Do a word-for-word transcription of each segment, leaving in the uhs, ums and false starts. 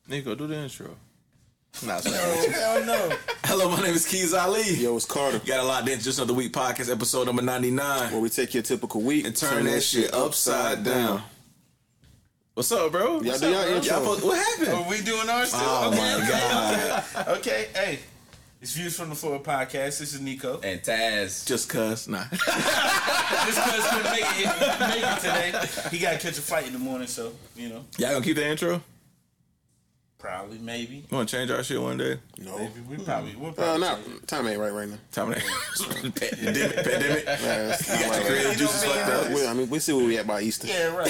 Nico, do the intro. Nah, no, hell no. Hello, my name is Keys Ali. Yo, it's Carter. Got a lot of Just Another Week podcast, episode number ninety-nine. Where we take your typical week and turn, turn that, that shit upside down. down. What's up, bro? Y'all do y'all intro. Y'all, what happened? Are we doing ours too? Oh, okay. my God. Okay, hey. It's Views from the Floor podcast. This is Nico. And Taz. Just cuz. Nah. Just cuz couldn't make it, make it today. He got to catch a fight in the morning, so, you know. Y'all gonna keep the intro? Probably, maybe. You wanna change our shit one day? No. Maybe. We probably, we'll Uh, probably not, time ain't right right now. Time ain't pandemic. Pandemic. Yeah, it's not You got right your creative right. juices You know like what I that. Well, I mean, we see where we at by Easter. Yeah, right.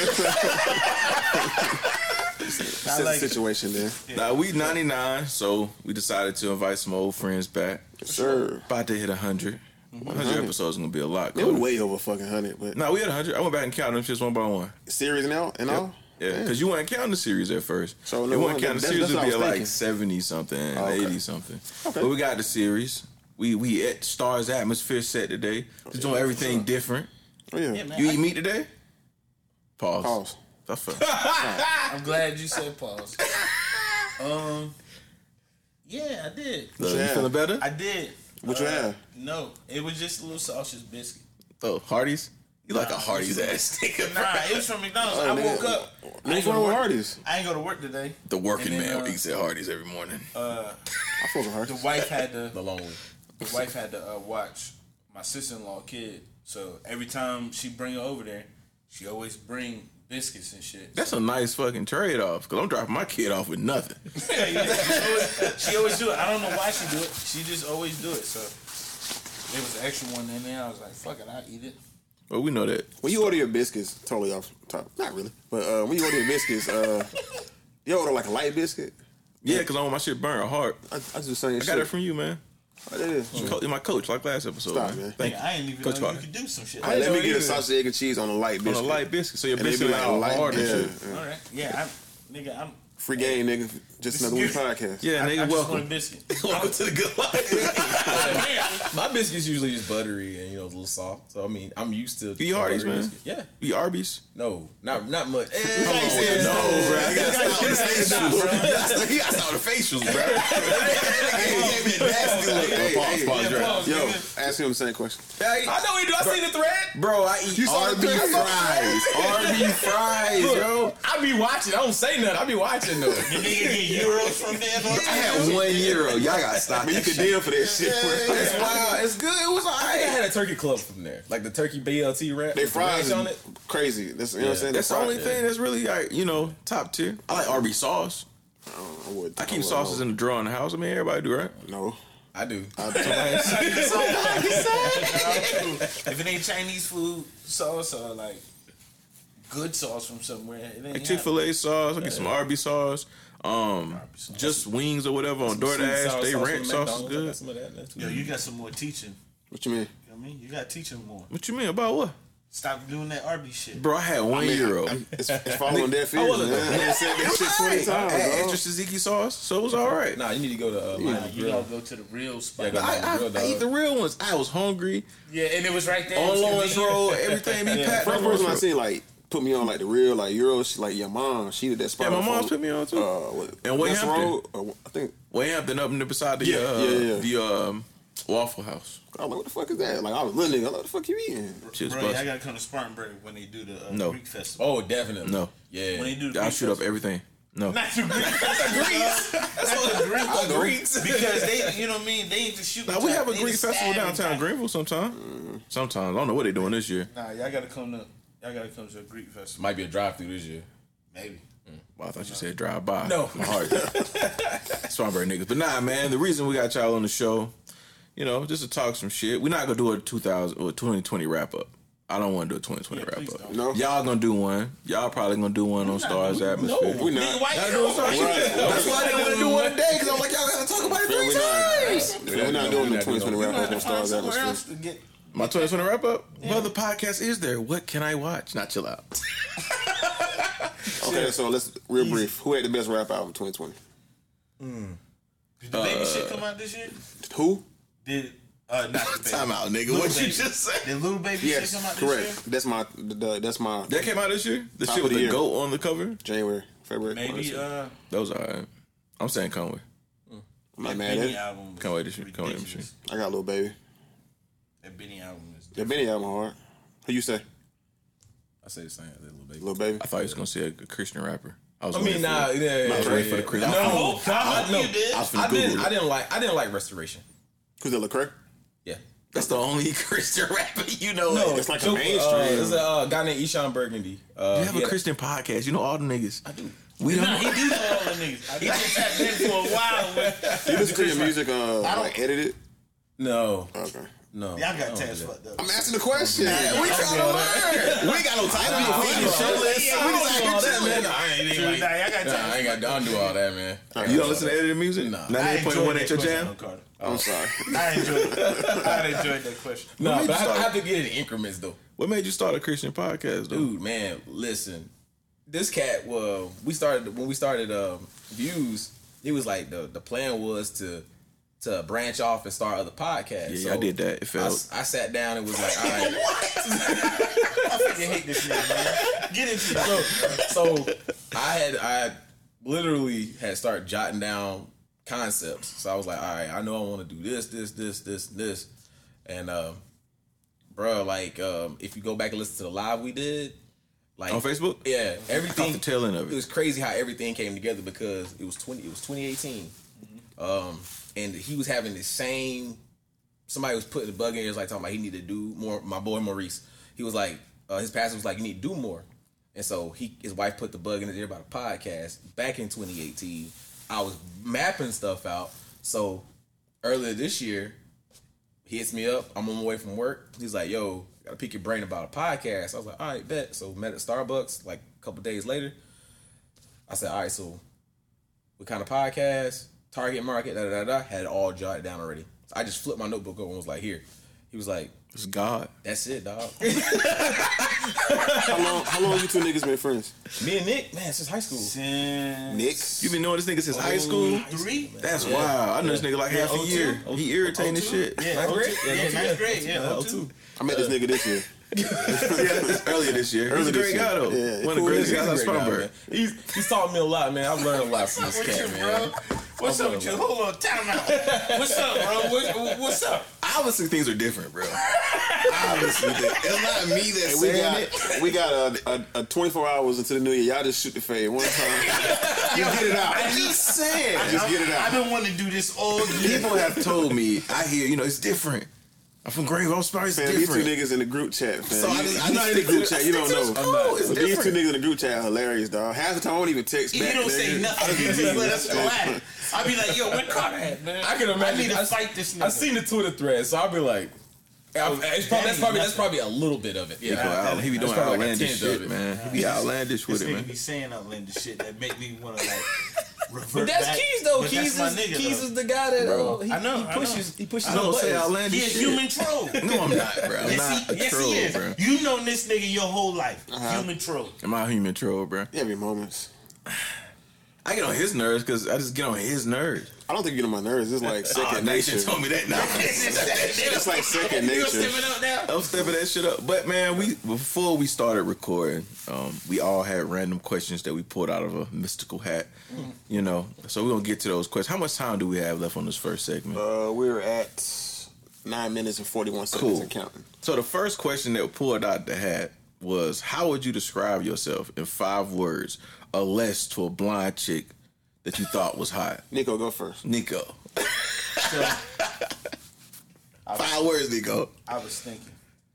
Set like the situation there. Yeah. Now, we ninety-nine, so we decided to invite some old friends back. Yes, sir. About to hit one hundred. one hundred episodes is going to be a lot. It was way over fucking hundred, but No, we had one hundred. I went back and counted them shits one by one. series now and Yep. all. Yeah, because you weren't counting the series at first. So, no, you weren't that- counting the that's- series, that's would what be I at was like thinking. seventy something, Oh, okay. eighty something. Okay. But we got the series. We we at Stars Atmosphere set today. Just doing everything different. Oh yeah. Yeah, man. You I- eat meat today? Pause. Pause. That's fair. I'm glad you said pause. Um, yeah, I did. So, you Yeah. feeling better? I did. What you Uh, have? No, it was just a little sausage biscuit. Oh, Hardee's? You like Nah, a Hardee's it was- ass nigga. Nah, it was from McDonald's. Oh, I nigga. woke up. I What's ain't, go wrong to with work. Hardee's? I ain't go to work today. The working And then, man uh, eats at Hardee's every morning. Uh, I fuck with the Hardee's. wife had to. The long one. The wife had to uh, watch my sister-in-law kid. So every time she bring her over there, she always bring biscuits and shit. That's a nice fucking trade-off, because I'm dropping my kid off with nothing. Yeah, yeah. She, always, she always do it. I don't know why she do it. She just always do it. So there was an extra one in there. I was like, fuck it, I'll eat it. Well, we know that. When you order your biscuits, totally off top. Not really, but uh, when you order your biscuits, uh, you order like a light biscuit. Yeah, because I want my shit burnt hard. I, I just the same I shit. got it from you, man. What it is? You co- You're my coach, like last episode. Stop, man. man. Thank Nigga, you. I ain't even Coach know Carter. you could do some shit. All right, let me know get a either. sausage, egg, and cheese on a light biscuit. On a light biscuit, so your And they biscuit be like like all light, hard and yeah, shit. yeah. All right, yeah, I'm, nigga, I'm. Free game, nigga. Just another week podcast. Yeah, I, nigga, I just want a welcome. biscuit. Welcome to the good life. My biscuit's usually just buttery and, you know, a little soft. So, I mean, I'm used to... You eat Hardee's, buttery man? biscuit. Yeah. You eat Arby's? No, not not much. Come on, no, bro. You gotta stop with the facials. You gotta stop with the facials, bro. Hey, Pause, hey, pause, Yeah, right. pause, Yo, nigga. ask him the same question. hey. I know we do. I seen the thread. Bro, I eat saw the Arby's thread? fries. Arby's fries, bro. I be watching. I don't say nothing. I be watching, though. The nigga get euros from there. I had one euro. Y'all gotta stop. But you that could shit. deal for that shit. It's wild. It's good. It was I alright. had a turkey club from there. Like the turkey B L T wrap. They with the ranch fries on is it. crazy. That's you know what I'm saying. That's the fries- only thing that's really like, you know, top tier. I like Arby's sauce. I, don't know, I, would, I keep would sauces know. in the drawer in the house. I mean, everybody do, right? No. I do. I, If it ain't Chinese food sauce or like good sauce from somewhere, it ain't Like Chick-fil-A sauce. I get some Arby's sauce. Um, just wings or whatever on DoorDash. They ranch sauce is good. Some of that in there, too. Yo, you got some more teaching. what you mean? You know what I mean? You got to teach them more. What you mean about what? Stop doing that Arby's shit. Bro, I had one I mean, euro. I, it's, it's falling on deaf ears, wasn't- man. I said that shit twenty I times, had dog. extra tzatziki sauce, so it was all right. Nah, you need to go to uh, Nah, Miami you Grill. gotta go to the real spot. Yeah, go- I, I, Real I eat dog. the real ones. I was hungry. Yeah, and it was right there. It On was Lawrence convenient. Road, everything be Yeah. packed. First on person I Lawrence seen like put me on like the real like Euros. She, like your mom, she did that spot. Yeah, my on mom's Fort- put me on too. Uh, what, And West Wayhampton. Road, uh, I think. Wayhampton up in the beside the Yeah, uh, yeah, yeah. the um, Waffle House. I was like, what the fuck is that? Like I was little nigga. I was like, what the fuck you eating? Shit was Bro, I busted. gotta come to Spartanburg when they do the uh, No. Greek festival. Oh, definitely. No. Yeah. When they do the I'll Greek shoot up festival. everything. No. Not the Greek festival. That's the Greek The Greeks. Because they, you know what I mean? They ain't just shoot. Now we have a they Greek just festival stab downtown and- Greenville sometime. Sometimes I don't know what they're doing this year. Nah, y'all gotta come to. Y'all gotta come to a Greek festival. Might be a drive-through this year. Maybe. Well, I thought you said drive by. No. My heart. Strawberry niggas. But nah, man, the reason we got y'all on the show, you know, just to talk some shit. We're not gonna do a two thousand or twenty twenty wrap up. I don't want to do a twenty twenty Yeah, wrap please up. don't. No. Y'all gonna do one. Y'all probably gonna do one on Stars Atmosphere. We Nigga, not. why Gotta you do a Stars Right. That's why I didn't want to do one today, because I'm like, y'all gotta talk about it Yeah, three we not. times. We're not doing the twenty twenty wrap up on Stars somewhere Atmosphere. else to get. My twenty twenty wrap up? Well, the podcast is there. What can I watch? Not chill out. Okay, so let's real brief. Who had the best rap album twenty twenty? Did the baby shit come out this year? Who? Did uh not the baby. Time out, nigga. Little What you Baby. just said? Did Little Baby Yes, shit come out correct. this year? That's my. The, the, that's my That came out this year? The Top shit of with the the year. goat on the cover? January. February. Maybe uh, Those are alright. I'm saying Conway. I'm not that mad at Benny it. album. was Conway the Machine. Conway the ridiculous. Machine. I got a little baby. That Benny album is. The Benny album hard. Who you say? I say the same. That little baby. Little baby. I thought he was gonna say a, a Christian rapper. I was I waiting mean, for nah, it. yeah, yeah, I was yeah, waiting for yeah. the Christian. No, I no, hope- I hope no. you did. I was finna I didn't. Google I it. didn't like. I didn't like Restoration. Who's that, Lecrae? Yeah. That's the only Christian rapper you know. No, It's like a Joe- mainstream. Uh, there's a uh, guy named Eshawn Burgundy. Uh, You have he a had Christian podcast. You know all the niggas. I do. We don't. Nah, he do know all the niggas. He been tapped in for a while. With, You listen to your music uh, like edited? No. Okay. No. Y'all I got don't tabs do that. fucked up. I'm asking the question. We trying to learn. We ain't got no title. We Nah, ain't show list. yeah, We I just don't out all here that, man. chilling. Nah, I ain't Nah, even like. y'all got Nah, tabs. I ain't got. Don't do all that, man. You don't listen to edited music? Nah. ninety-eight point one ain't your jam? I'm sorry. I enjoyed it. I enjoyed that question. No, made but you I, start? I have to get it in increments though. What made you start a Christian podcast, though? Dude, man, listen. This cat, well, we started when we started um, Views. It was like the the plan was to to branch off and start other podcasts. Yeah, I did that. It I, felt. I sat down and was like, all right. I fucking hate this nigga, man. Get into it. So, so I had I literally had started jotting down concepts. So I was like, all right, I know I want to do this, this, this, this, this, and um, bro, like um, if you go back and listen to the live we did, like On Facebook? yeah, everything. the tail end of it. It was crazy how everything came together because it was twenty. It was twenty eighteen, um, and he was having the same. Somebody was putting the bug in his like talking about he needed to do more. My boy Maurice, he was like, uh, his pastor was like, you need to do more, and so he, his wife put the bug in his ear about a podcast back in twenty eighteen. I was mapping stuff out. So earlier this year, he hits me up. I'm on my way from work. He's like, yo, gotta pick your brain about a podcast. I was like, all right, bet. So met at Starbucks like a couple days later. I said, all right, so what kind of podcast, target market, da da da da. Had it all jotted down already. So I just flipped my notebook over and was like, here. He was like, It's God. that's it, dog. How long? How long you two niggas been friends? Me and Nick, man, since high school. Since Nick. You been knowing this nigga since high school? three? That's wild. I know this nigga like half a oh two? year. He irritating as shit. Yeah, Ninth oh two. grade? Yeah, Yeah, ninth grade. Yeah, Yeah, oh oh two. two. I met this nigga this year. Yeah, earlier this year. He's Earlier a this great year. guy though. Yeah, One of the cool greatest nigga. guys He's I a great guy, Spartanburg. man. He's he's taught me a lot, man. I've learned a lot from this What cat, you, man. bro? What's up with you? Hold on, time out. What's up, bro? What, what's up? Obviously, things are different, bro. Obviously, it's not me that's Hey, we saying got it. we got a, a, a twenty-four hours into the new year. Y'all just shoot the fade one time. Just get it out. I'm just saying. Just get it out. I've been wanting to do this all year. People have told me. I hear, you know, it's different. I'm from Greenville. I'm sorry, it's Fam, these two different. niggas in the group chat, fam. So I you, just- I you're just not in the stick group to- chat. I You stick don't to know. the school. It's But these two different. niggas in the group chat are hilarious, dog. Half the time I don't even text He back. don't nigga. say I nothing. just He be just let reading us shit. laugh. I be like, yo, where Carter at, man? I can imagine. I need to I- fight this nigga. I seen the Twitter thread, so I'll be like, I- it's probably, that's probably that's probably a little bit of it. He, go Yeah, out, he be That's doing probably like a outlandish tenth of shit, it. man. He be outlandish with This it, nigga man. be saying outlandish shit that make me want to like revert But that's back. Keys though. But Keys that's is my nigga, Keys though. is the guy that Bro. uh, he, I know, he I pushes know. he pushes I the don't say buttons. outlandish He a shit. human troll. No, I'm not, bro. I'm Yes, not he, a yes, troll, he is. bro. You known this nigga your whole life. Uh-huh. Human troll. Am I a human troll, bro? You have your moments. I get on his nerves because I just get on his nerves. I don't think you get on my nerves. It's like second Oh, they nature. should told me that now. It's like second You nature. stepping up now? I'm stepping that shit up. But man, we before we started recording, um, we all had random questions that we pulled out of a mystical hat. Mm. You know, so we're gonna get to those questions. How much time do we have left on this first segment? Uh, we're at nine minutes and forty-one seconds Cool. and counting. So the first question that we pulled out the hat was, how would you describe yourself in five words or less to a blind chick that you thought was hot? Nico, go first. Nico. So, Five words, Nico. I was thinking.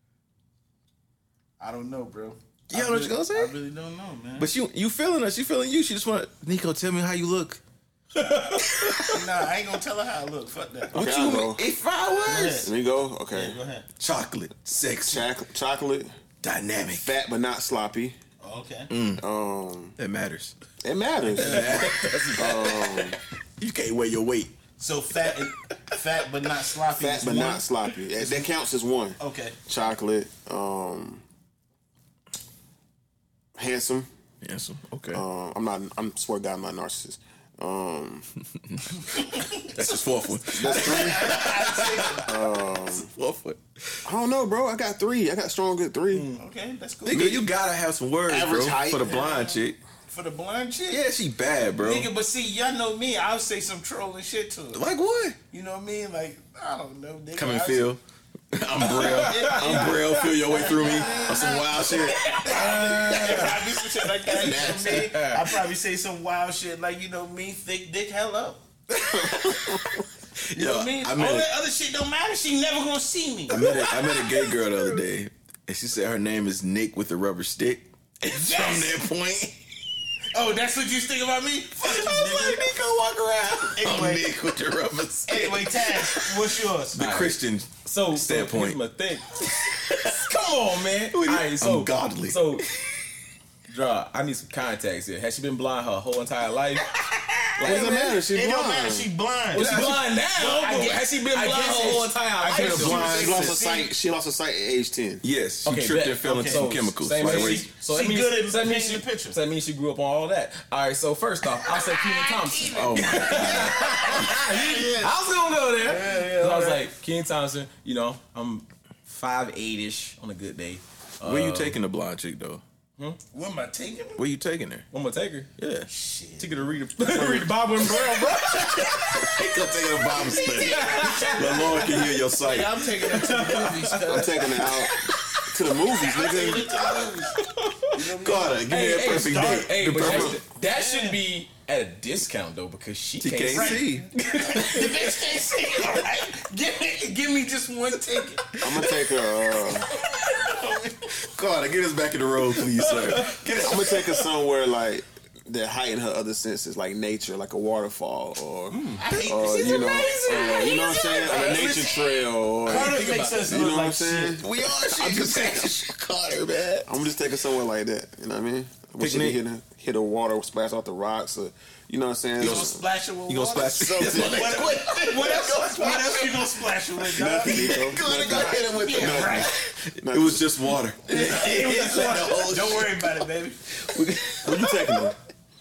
I don't know, bro. You I know what really, you gonna say? I really don't know, man. But you you feeling her, she feeling you. She just want Nico, tell me how you look. nah, I ain't gonna tell her how I look. Fuck that. What Okay, you I'll mean? go. It's five words. Let me go. Okay. Yeah, go ahead. Chocolate, sexy, Choc- chocolate, dynamic. fat but not sloppy. Oh, okay. Mm. Um, That matters. it matters. um, You can't weigh your weight. So fat, and, fat but not sloppy. fat is but one? not sloppy. That, that counts as one. Okay. Chocolate. Um, handsome. Handsome. Okay. Um, I'm not. I'm swear to God, I'm not a narcissist. Um, That's his fourth one. that's three. Fourth one. I don't know, bro. I got three. I got strong good three. Okay, that's cool. Nigga, you gotta have some words, Average bro, height. for the blind chick. for the blonde chick. Yeah, she bad, bro. Nigga, but see, y'all know me. I'll say some trolling shit to her. Like what? You know what I mean? Like, I don't know. Nigga, Come and I feel. I'm Braille. I'm Braille. Feel your way through me on some wild shit. I do some shit like that. You know what I mean? I probably say some wild shit like, you know me, thick dick, hell up. You know what I mean? I All met, that other shit don't matter. She never gonna see me. I met a, I met a gay girl the other day, and she said her name is Nick with the rubber stick. And Yes. from that point, Oh, that's what you think about me? Fuck you, I was nigga. like, Nico, walk around. Anyway. I'm Nick with the rubber stick. Anyway, Taz, what's yours? The Christian So, standpoint. So here's my thing. Come on, man. All right, so, I'm godly. So, draw. I need some context here. Has she been blind her whole entire life? Like, Doesn't matter. She It don't blind. matter. She blind. well, she's blind now. I but guess- has she been I blind her guess whole it's- entire I life? guess been she blind. was She lost her six- sight. She lost her sight at age ten. Yes, she Okay, tripped bet. and fell into Okay. some So, chemicals. same Like, way wait, she, so She that means, good at so that means painting she, the picture. so that means she grew up on all that. All right, so first off, I'll say Kenan Thompson. oh my God. I was gonna go there. Yeah, yeah, 'Cause I was alright. like, Kenan Thompson, you know, I'm five eight ish on a good day. Where you taking the blonde chick though? What am I taking? Where you taking her? I'm gonna take her. Yeah. Shit. Take her to read, a, read the Bible in Braille, bro. Go take her to Bible study. The Lord can hear your sight. I'm taking her to the movies. I'm cuz. taking her out to the movies, Taking her nigga. to the movies. You know what I mean? Carter, give me Hey, that hey, perfect start- date. Hey, The but perfect- that, that should be at a discount though because she, She can't, can't see. see. The bitch can't see. All right. Give me, give me just one ticket. I'm gonna take her. Uh, Carter, get us back in the road, please, sir. Get I'm us. gonna take her somewhere like that heighten her other senses, like nature, like a waterfall, or, or She's you know, amazing. uh, you know what I'm saying, like a nature trail, or Carter you makes us know look what I'm like saying. shit. We are shit. I'm just saying. Carter, man. I'm just taking somewhere like that. You know what I mean? When she Picnic. can hit, hit the water, splash off the rocks, or you know what I'm saying. You gonna splash her with You gonna water? splash Something. What, what, what else? What else you gonna splash her with, dog? Nothing, Nico. Carter got hit him with the Yeah, right. It was just water. Don't worry about it, baby. What you taking her?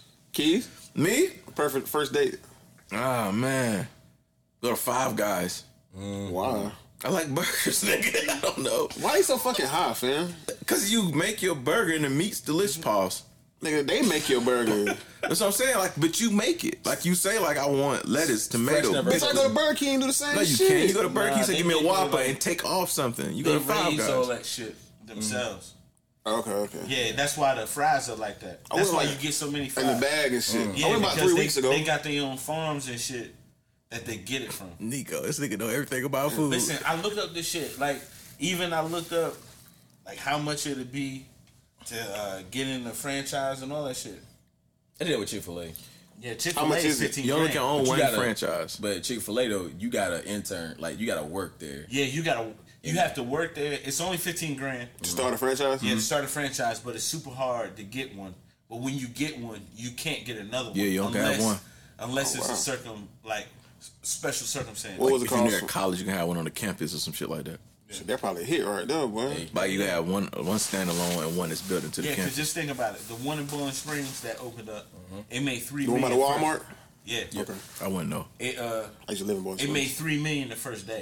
Keys? Me? Perfect first date. Ah, man. Go to Five Guys. Wow. I like burgers, nigga. I don't know. Why you so fucking high, fam? Because you make your burger and the meat's delicious, pause. Nigga, they make your burger. That's what I'm saying. Like, but you make it. Like you say, like I want lettuce, tomato. never- Bitch, I go to Burger King and do the same No, you shit. can't. You go to Burger King, Nah, say, they give me a make it Whopper like- and take off something. You They go to Five raise all Guys. that shit themselves. Okay, okay. Yeah, that's why the fries are like that. I That's went why like- you get so many In fries. the bag and shit. Yeah, I went about because three they, weeks ago. They got their own farms and shit that they get it from. Nico, this nigga know everything about food. Listen, I looked up this shit. Like, even I looked up like how much it'd be to uh, get in the franchise and all that shit. I did it with Chick Fil A. Yeah, Chick How Fil A much is is it? fifteen you only grand. can own But you one gotta- franchise. But Chick Fil A though, you gotta intern, like you gotta work there. Yeah, you gotta you have to work there. It's only fifteen grand. To start a franchise? Yeah, to start a franchise, but it's super hard to get one. But when you get one, you can't get another one. Yeah, you don't have unless, one. unless Oh, it's wow. a circum like s- special circumstance. What was it If you're called? near college, you can have one on the campus or some shit like that. Shit, that probably hit right there, boy. Hey. Like you have one one standalone and one that's built into the Yeah, because campus. just think about it. The one in Bowling Springs that opened up, it made three The one by the million Walmart? first- Yeah. Okay. I wouldn't know. It uh I used to live in Boston. it made three million the first day.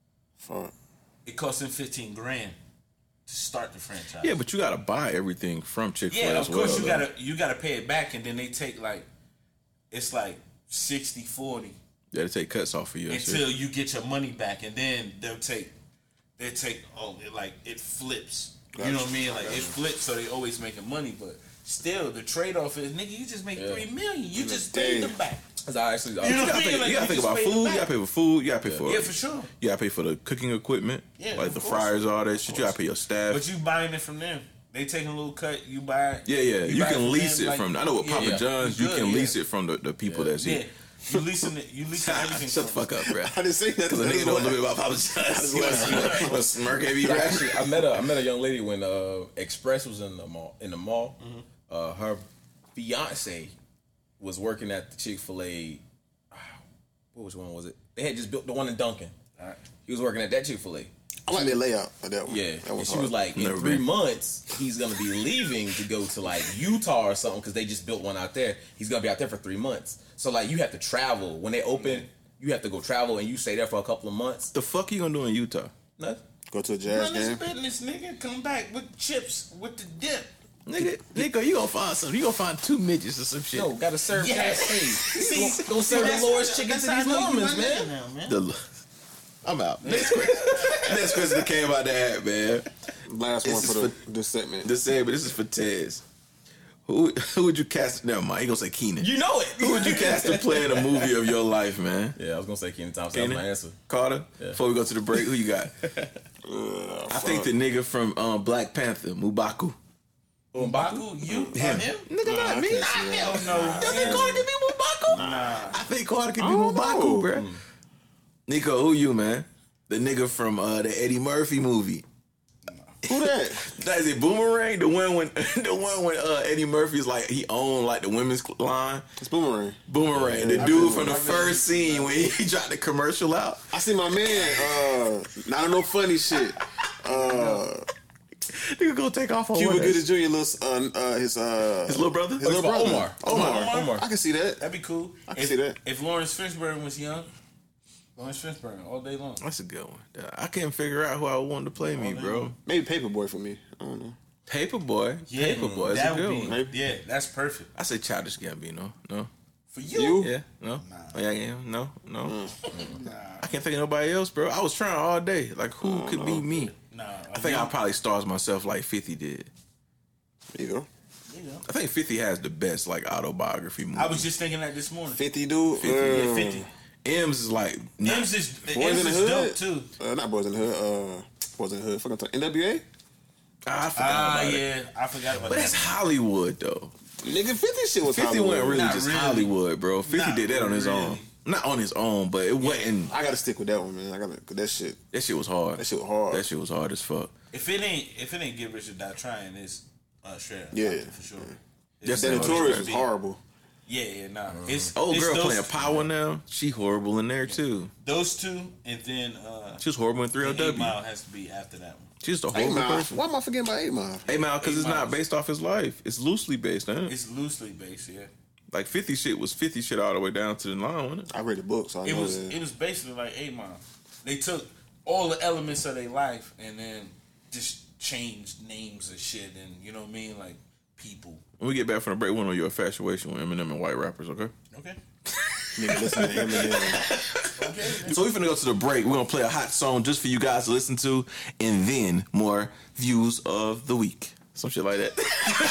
Fuck. It cost them fifteen grand to start the franchise. Yeah, but you gotta buy everything from Chick Fil A yeah, as of well. course you though. gotta you gotta pay it back, and then they take like it's like sixty forty Yeah, they take cuts off for you. and shit. until you get your money back, and then they'll take they take oh it, like it flips. You know what I mean? Like it flips, so they always making money, but still the trade off is nigga, you just make Yeah. three million. You just day. paid them back. Cause I actually, You know You what I gotta mean? think, Like, you gotta you think just about paid them food. You back. gotta pay for food. You gotta pay for Yeah, for sure. You gotta pay for the cooking equipment, Yeah, like of the course. fryers, all that shit. You gotta pay your staff. But you buying it from them. They taking a little cut. You buy it. yeah, yeah. You, buy can from lease them, it like, from. I know with yeah, Papa yeah. John's, you Good, can yeah. lease it from the, the people that's Yeah, here. you leasing it. You leasing everything. Shut the from fuck up, bro. I didn't say that. Because a nigga know a little bit about Papa John's. You wanna- you wanna smirk at me, I right? actually, I met a I met a young lady when uh, Express was in the mall. In the mall, uh, her fiance was working at the Chick Fil A. What was one was it? They had just built the one in Duncan. Alright. He was working at that Chick Fil A. I like the layout of that one. Yeah, That and was she hard. was like, in Never three been. months, he's gonna be leaving to go to like Utah or something because they just built one out there. He's gonna be out there for three months. So like, you have to travel when they open. You have to go travel and you stay there for a couple of months. The fuck you gonna do in Utah? Nothing. Go to a jazz Run this game. business, nigga. Come back with chips with the dip. Nigga, nigga, you gonna find something. You gonna find two midgets or some shit. No, gotta serve Yes. fast food. See, Go serve the Lord's chicken to these Mormons, man. Now, man. The, I'm out. Next question. Next question that came out the hat, man. Last This one is for the for- this segment. This say, but this is for Tez. Who who would you cast? Never mind. He gonna say Keenan. You know it. Who would you cast to play in a movie of your life, man? Yeah, I was gonna say Keenan Thompson. Keenan? That was my answer. Carter. Yeah. Before we go to the break, who you got? Uh, I think the nigga from um, Black Panther, M'Baku. M'Baku, you, Him. him? him? Nigga, not I me. can't see that. Hell no. You think Carter can be M'Baku? Nah. I think Carter can I be don't M'Baku, know. bro. Nico, who you, man? The nigga from uh, the Eddie Murphy movie. Who that? That is it, Boomerang? The one when the one when uh, Eddie Murphy's like he owned like the women's line. It's Boomerang. Boomerang, the I dude remember- from the I remember- first scene when he, he dropped the commercial out. I see my man. Uh, not no funny shit. Uh, Nigga gonna take off on Cuba one. Gooding Junior Little, uh, uh, his uh, His little brother. his little brother Omar. Omar. Omar. Omar. I can see that. That'd be cool. I can if, see that. If Lawrence Fishburne was young, Lawrence Fishburne all day long. That's a good one. I can't figure out who I wanted to play me, bro. Maybe Paperboy for me. I don't know. Paperboy. Yeah, Paperboy is that a good would be, one. Maybe. Yeah, that's perfect. I say Childish Gambino. No. For you? You? Yeah. No. Oh, yeah. Yeah. No. No. Mm. Nah, I can't think of nobody else, bro. I was trying all day. Like, who could be me? nah. I think I'll probably stars myself like fifty did. There you go. You know. I think fifty has the best like autobiography movie. I was just thinking that this morning. fifty dude. fifty, uh, Yeah, fifty. M's is like nah. M's is, Boys M's in the is Hood. dope too. Uh, not Boys in the Hood. Uh, Boys in the Hood. Fucking talk- N W A. I forgot Ah, about it. yeah, I forgot about But that. that's Hollywood though. Nigga, fifty shit was fifty Hollywood. wasn't really Not just really. Hollywood, bro. fifty Not did that on his really. own. Not on his own, but it wasn't. I gotta stick with that one, man. I gotta. Cause that shit. That shit was hard. That shit was hard. That shit was hard as fuck. If it ain't, if it ain't Get Rich or Die Trying, it's uh, Shredder. Yeah. for sure. That's That Yeah, Notorious it's was be- horrible. Yeah, yeah, nah. It's Old it's girl those, playing Power now. She horrible in there too. Those two, and then uh, She was horrible in three oh Eight W. Mile has to be after that one. She's just a Eight horrible Mile. person. Why am I forgetting about Eight Mile? Eight Mile because Eight it's not Miles. based off his life. It's loosely based on it. It's loosely based, yeah. Like fifty shit was fifty shit all the way down to the line, wasn't it? I read the book, so I It know was that. it was basically like Eight Mile. They took all the elements of their life and then just changed names and shit, and you know what I mean, like people. When we get back from the break, we're on your infatuation with Eminem and white rappers, okay? Okay. Nigga listening to Eminem. Okay. So we're finna go to the break. We're gonna play a hot song just for you guys to listen to, and then more views of the week. Some shit like that.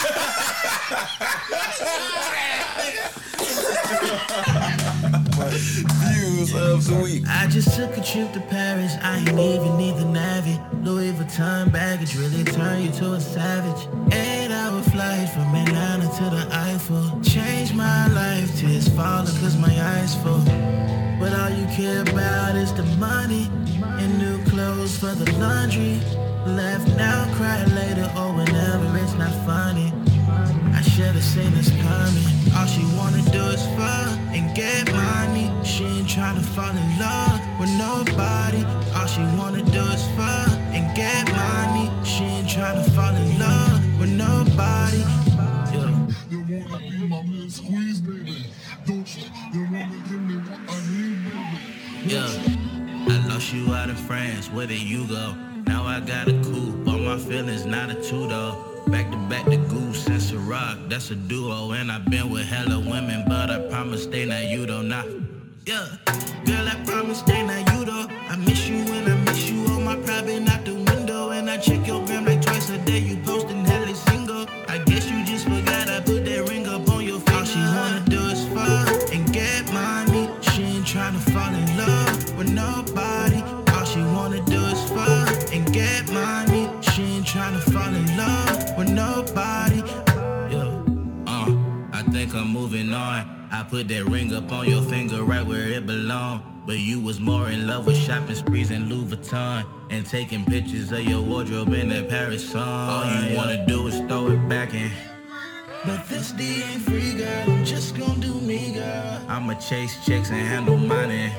Views of the week. I just took a trip to Paris, I ain't even need the Navy. Louis Vuitton baggage really turn you to a savage. Eight hour flight from Atlanta to the Eiffel. Changed my life, tears falling cause my eyes full. But all you care about is the money and new clothes for the laundry. Left now, cry later or whenever, it's not funny. I should've seen this coming. All she wanna do is fuck and get money. She ain't tryna fall in love with nobody. All she wanna do is fuck and get money. She ain't tryna fall in love with nobody. Yeah. You wanna be my man squeeze, baby. Don't you? You wanna give me what I need, baby. Yeah, I lost you out in France, where did you go? Now I got a coupe, all my feelings not a two though. Back to back to Goose and Ciroc, that's a duo. And I've been with hella women, but I promise they not you though, nah. Yeah, girl, I promise they not you though. I miss you when I miss you on my private out the window. And I check your gram like twice a day, you posting hella single. I guess you just forgot I put that ring up on your finger. All she wanna do is fuck and get money. She ain't tryna fall in love with nobody. All she wanna do is fuck and get money. She ain't tryna fall in love with nobody. Yeah, uh, I think I'm moving on. I put that ring up on your finger right where it belong. But you was more in love with shopping sprees and Louis Vuitton and taking pictures of your wardrobe in that Paris song. All you wanna do is throw it back in. But this D ain't free, girl. I'm just gonna do me, girl. I'ma chase checks and handle money.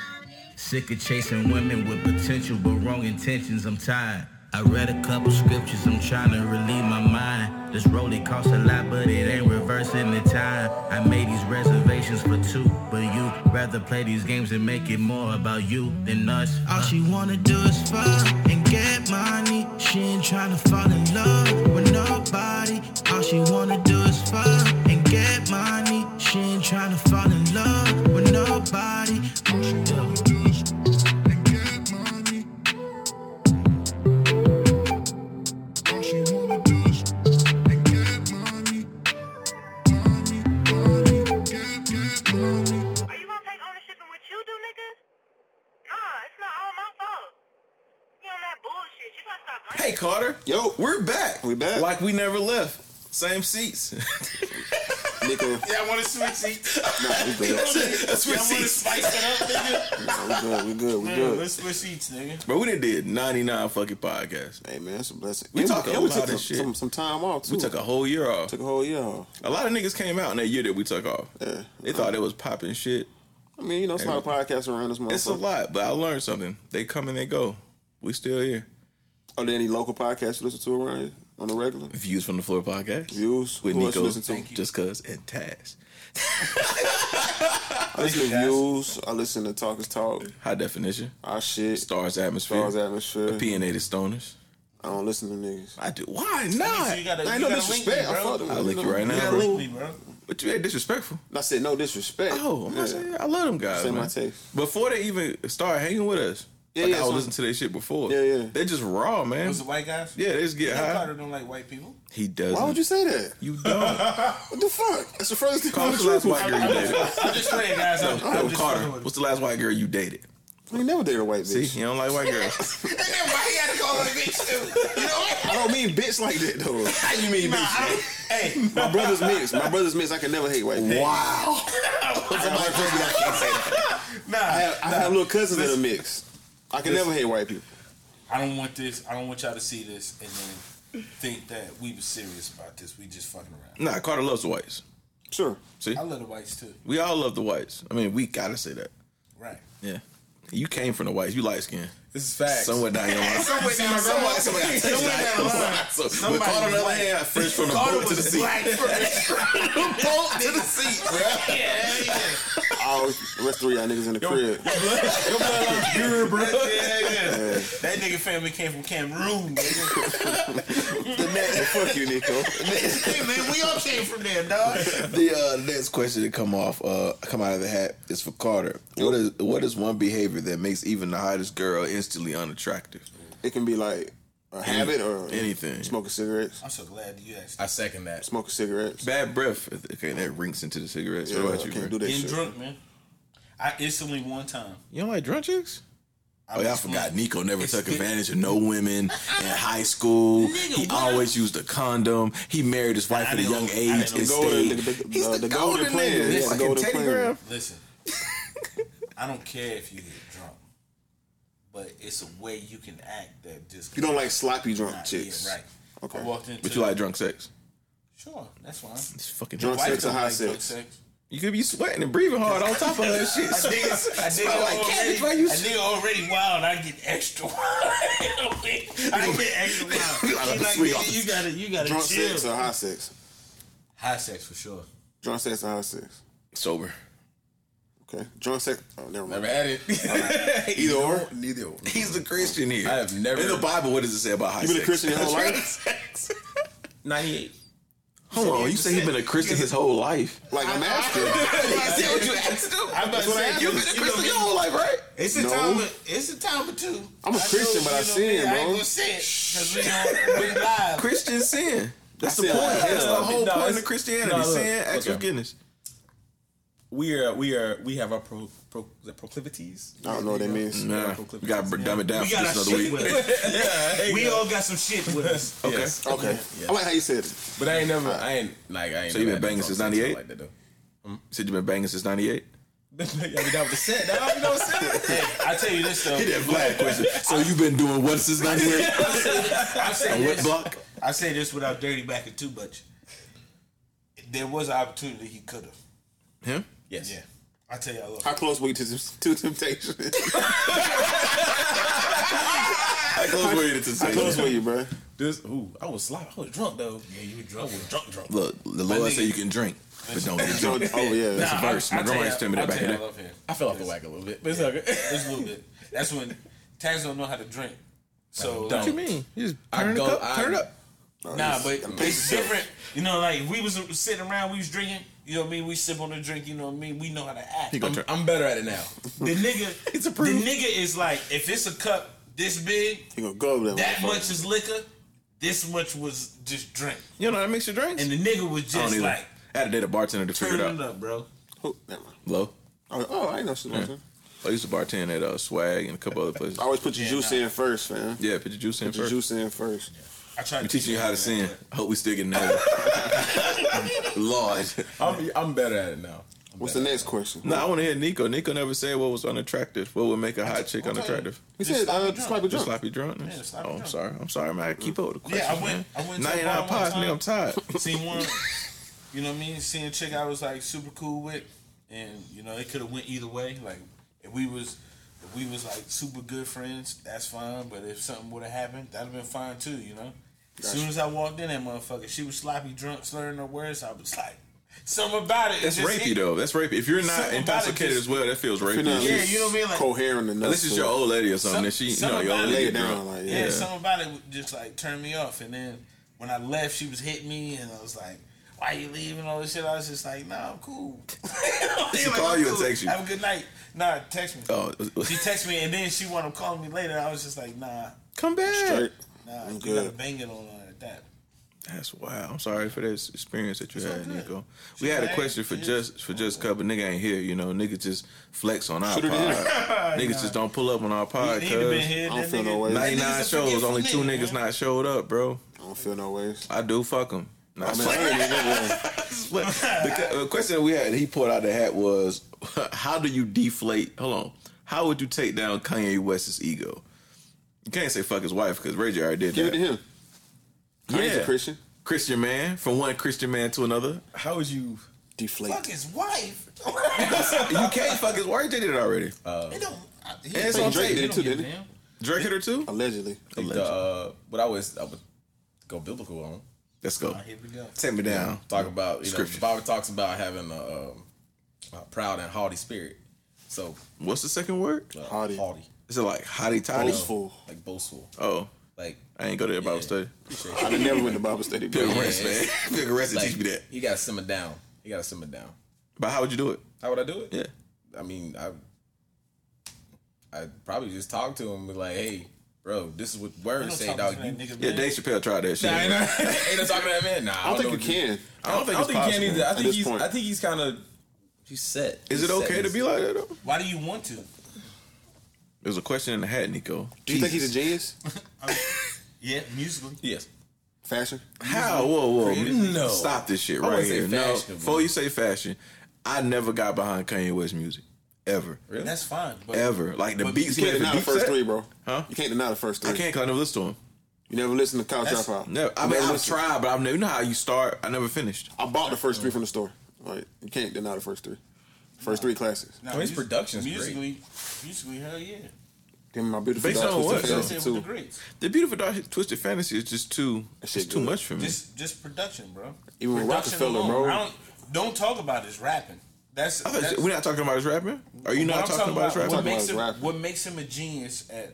Sick of chasing women with potential but wrong intentions. I'm tired. I read a couple scriptures, I'm trying to relieve my mind. This rollie costs a lot, but it ain't reversing the time. I made these reservations for two, but you rather play these games and make it more about you than us. All she wanna do is fuck and get money. She ain't trying to fall in love with no nobody. All she wanna do is fuck and get money. She ain't tryna fall in love with nobody. All she wanna do is and get money. All she wanna do is and get money. Money, money, get, get money. Are you gonna take ownership in what you do, nigga? Nah, it's not all my fault. You on that bullshit. You gotta stop blaming. Hey, Carter. Yo. We're back. We back. Like we never left. Same seats. Nico. Yeah, I want to switch seats. Nah, we good. Let's switch I want to seats. spice it up, nigga. Nah, we good. We good. We Man, good. let's switch seats, nigga. Bro, we done did ninety-nine fucking podcasts. Hey man, that's a blessing. We And talk a and we lot took of some, shit. Some, some time off too. We took a whole year off. took a whole year off. A lot of niggas came out in that year that we took off. Yeah. They thought it was popping shit. I mean, you know, it's a lot of podcasts around this motherfucker. It's a lot, but I learned something. They come and they go. We still here. Are there any local podcasts you listen to around here on the regular? Views from the Floor podcast. Views? With Who else you Nico, listen to? Just Cuz, and Taz. I listen to Views. I listen to Talkers Talk. High definition. Our shit. Stars Atmosphere. Stars Atmosphere. Opinionated Stoners. I don't listen to niggas. I do. Why So not? you gotta, I you ain't no gotta link me, disrespect. I bro. fuck them. I'll lick you right You now, gotta bro. link me, bro. But you ain't disrespectful. I said no disrespect. Oh, I'm yeah. not saying I love them guys. Say man. my taste. Before they even start hanging with us, Yeah, like yeah, I was so- listening to their shit before. Yeah, yeah. They just raw, man. Was it white guys? Yeah, they just get Yeah, high. Carter don't like white people. He doesn't. Why would you say that? You don't. What the fuck? That's the first thing. What's the last white girl you dated? I'm just playing, guys. I'm, I'm No, just Carter. fucking with What's the last white girl you dated? I ain't never dated a white See, bitch. you don't like white girls. And then why he had to call her a bitch too? You know what? I don't mean bitch like that though. How you mean, Nah, I don't, hey, My brother's mixed. My brother's mixed. I can never hate white people. Wow. Somebody told me I can't say that. nah, I have, I have little cousins that are Listen. mixed. I can never hate white people. I don't want this. I don't want y'all to see this and then think that we were serious about this. We just fucking around. Nah, Carter loves the whites. Sure. See, I love the whites too. we all love the whites. I mean, we gotta say that. Right. Yeah. You came from the whites. You light skinned. This is facts. Somewhere down your line. Somewhere down the line. Somebody got Somewhere down the line. So, but Somebody Carter, on the other black. hand, fresh from the Carter boat to the was seat. black first. Boat to the seat, bro. Yeah, yeah. All the rest of y'all niggas in the crib. Your bloodline's pure, bro. Yeah, yeah. That nigga family came from Cameroon, nigga. The next, fuck you, Nico. Hey, man, we all came from there, dog. The uh, next question to come off, uh, come out of the hat is for Carter. What is what is one behavior that makes even the hottest girl instantly unattractive? It can be like a habit or anything. Smoking cigarettes. I'm so glad that you asked. I second that. Smoking cigarettes. Bad breath. Okay, that rinks into the cigarettes. Yeah, what about I you, can't bro? do that Getting shit. drunk, man. I instantly one time. You don't like drunk chicks? I Oh, yeah, I was forgot. drunk. Nico never It's took been- advantage of no women in high school. Nigga, He what? always used a condom. He married his wife I at a didn't young know- I age didn't know and the golden- stayed. the- the- He's uh, the, the golden, golden plan. nigga. Yeah, He's the fucking golden Teddy plan. Graham. Listen, I don't care if you get drunk, but it's a way you can act that just. You don't like sloppy drunk Nah, chicks. Yeah, right. Okay. I walked into. But you like drunk sex? Sure, that's fine. It's fucking Drunk drunk. Wife sex or don't hot like drunk sex? You could be sweating and breathing hard on top of that shit. I think it's, I think Smell like already, cabbage while you- I think already wild. I get extra wild. I get extra wild. You gotta She like, sweet you, you gotta, you gotta Drunk chill. sex or hot sex? High sex for sure. Drunk sex or hot sex? Sober. Okay. Drunk sex. Oh, never mind. Never had it. Either or. Neither or. He's the Christian here. I have never- In the Bible, what does it say about high You been a sex? Christian your whole life? ninety-eight. Hold on, you say he's been a Christian his whole life? Like I'm asking. Is that what you asked him? I'm about to say, You've been a Christian your whole life, right? It's a No. time. Of, it's a time or two. I'm a I Christian, know, but I you know sin, me, I ain't bro. gonna say it because we on we live. Christian sin. That's the said point. I That's the have. whole No, point it's- of Christianity. no, look, sin, ask okay. forgiveness. We are, we are, we have our pro, pro, is that proclivities. I don't know what that means. Nah, we got to dumb it down We for got our this another shit week. with us. We all got some shit with us. Okay. Yes. Okay. I like how you said it. But I ain't never, I ain't like, I ain't. So you never been had banging no since sex ninety-eight? Like that though. You said you've been banging since ninety-eight? Yeah, we done with the set. Dog. You know what I'm saying? Hey, I tell you this though. He did flag question. So you been doing what since ninety-eight? I say On what this. block? I say this without dirty backing too much. There was an opportunity he could have. Him? Yes. Yeah. I tell you, I love. How close were you to, to temptation? How close were you to How close were you, bro? This, ooh, I was sloppy. I was drunk though. Yeah, you were drunk. Drunk, drunk. Look, the Lord said you can drink, but don't get Oh, drunk. oh, yeah. That's a verse. My grandma used to tell me that I'll back tell in you, the I day. love him. I fell off the wagon a little bit, but it's okay. Just a little bit. That's when Taz don't know how to drink. So Don't. What you mean? You just I turn, go- it up, I- turn it up. Oh, Nah, yes. but Gotta pace it's yourself. different. You know, like we was sitting around, we was drinking. You know what I mean? We sip on the drink. You know what I mean? We know how to act. He gonna The turn- I'm better at it now. nigga, It's the approved. nigga is like, if it's a cup this big, He gonna go over there. that motherfucker. much is liquor. This much was just drink. You know how to mix your drinks? And the nigga was I don't just either. like I had to date a bartender to figure turning it it out. up, bro. Who? Never mind. Low. Oh, oh, I ain't know shit. Yeah. I used to bartend at uh, Swag and a couple other places. Always put your Yeah, juice nah. in first, fam. Yeah, put your juice in Put your first. juice in first. I tried We to teaching you how to sing. I hope we still getting that. Lord. I'm, I'm better at it now. I'm What's the better next question? No, I want to hear Nico. Nico never said what was unattractive. What would make a hot chick I'll tell you. unattractive? He Just said, sloppy uh, drunk. sloppy Just drunk. sloppy drunkness. Yeah, sloppy oh, I'm drunk. sorry. I'm sorry, man. I keep up with the questions, Yeah, I went. man. I went to a ninety-nine bar one pods, time. nigga. I'm tired. Seen one. You know what I mean? Seen a chick I was like super cool with, and you know it could have went either way. Like if we was, if we was like super good friends, that's fine. But if something would have happened, that'd have been fine too. You know. As soon as I walked in, that motherfucker, she was sloppy drunk, slurring her words. I was like, something about it. That's just rapey hit- though. That's rapey. If you're not Something about it intoxicated just- as well, that feels If you're not rapey. Yeah, at least you know what I mean? Like- coherent enough. Unless it's to- your old lady or something, Some- then she, you some know, your about old it- lady Lay it get down, drunk. like, Yeah, yeah. something about it would just like turned me off. And then when I left, she was hitting me, and I was like, "Why you leaving?" All this shit. I was just like, "Nah, I'm cool." She call you or text you? Have a good night. Nah, text me. Oh, She texted me, and then she wound up calling me later. I was just like, "Nah, come back. Straight. nah, I'm you good. gotta bang it on her at that." That's wild. I'm sorry for this experience that you all had, good. Nico. She We had a mad. question for She just is. for just cup, but nigga ain't here. You know, nigga just flex on our Shoulda pod. did. Niggas just don't pull up on our pod. He, he'd have been Cause here. I don't that feel no nigga- way. that ninety-nine nigga's a shows, forgetful only two nigga, niggas man. not showed up, bro. I don't feel no ways. I do. Fuck them. I mean, I ain't even- But the, que- the question that we had, he pulled out the hat was, how do you deflate? Hold on. How would you take down Kanye West's ego? You can't say fuck his wife because Ray J already did Give that. it to him. Kanye's Yeah. a Christian. Christian man, from one Christian man to another. How would you? Deflate. Fuck his wife. You can't fuck his wife. Ray J did it already. It don't. I- he- And it's Hey, on Drake tape. did he it don't too, give a didn't he? damn. Drake hit her too? Allegedly. Think the, uh, what I always I would go biblical on. Let's go. Here we go. Take me down. Talk about you know Scripture. the Bible talks about having a, um, a proud and haughty spirit. So What's the second word? uh, Haughty. haughty, Is it like hottie toddy? Boastful. like boastful, Oh, like I ain't go to that Bible Yeah. study. appreciate I you. never went to Bible study. Pick But a rest, man. it's- Pick a rest and Like, teach me that. you gotta simmer down. You gotta simmer down. But how would you do it? How would I do it? Yeah. I mean, I I probably just talk to him and be like, "Hey, bro, this is what Ain't words no say, talking dog. to You, that nigga, Yeah, man. Dave Chappelle tried that shit. Nah, ain't, no, ain't no talking to that man. Nah, I don't think you know can. I don't think I don't it's think you can possible. either. I At think this he's. point. I think he's kind of. He's set. Is He's it set okay in to his- be like that though? Why do you want to? There's a question in the hat, Nico. Do you think he's a Jesus. genius? Yeah, musically. Yes. Fashion? How? Whoa, whoa. No. Stop this shit I right wouldn't say here. No. fashionable. Before you say fashion, I never got behind Kanye West music. Ever. Really? That's fine. But Ever. Like the But beats You he can't made for deny the Deep first Set. three, bro. Huh? You can't deny the first three. I can't cause I never listened to him. You never listened to Couch That's- Dropout. Never. I You mean, never I've listened. tried, but I've never. You know how you start? I never finished. I bought the first three from the store. Like, you can't deny the first three. First three classics. nah, I mean, his mus- production's great. musically, musically, hell yeah. Give me my beautiful Based dark on twisted what, I though? said fantasy with the too. greats. The Beautiful Dark Twisted Fantasy is just too. That It's shit too good. much for me. Just, just production, bro. Even with Production Rockefeller, alone. bro. I don't, don't talk about his rapping. That's, I thought that's we're not talking about his rapping. Are you what not I'm talking about his What rapping? Talking makes about him his rapping. what makes him a genius at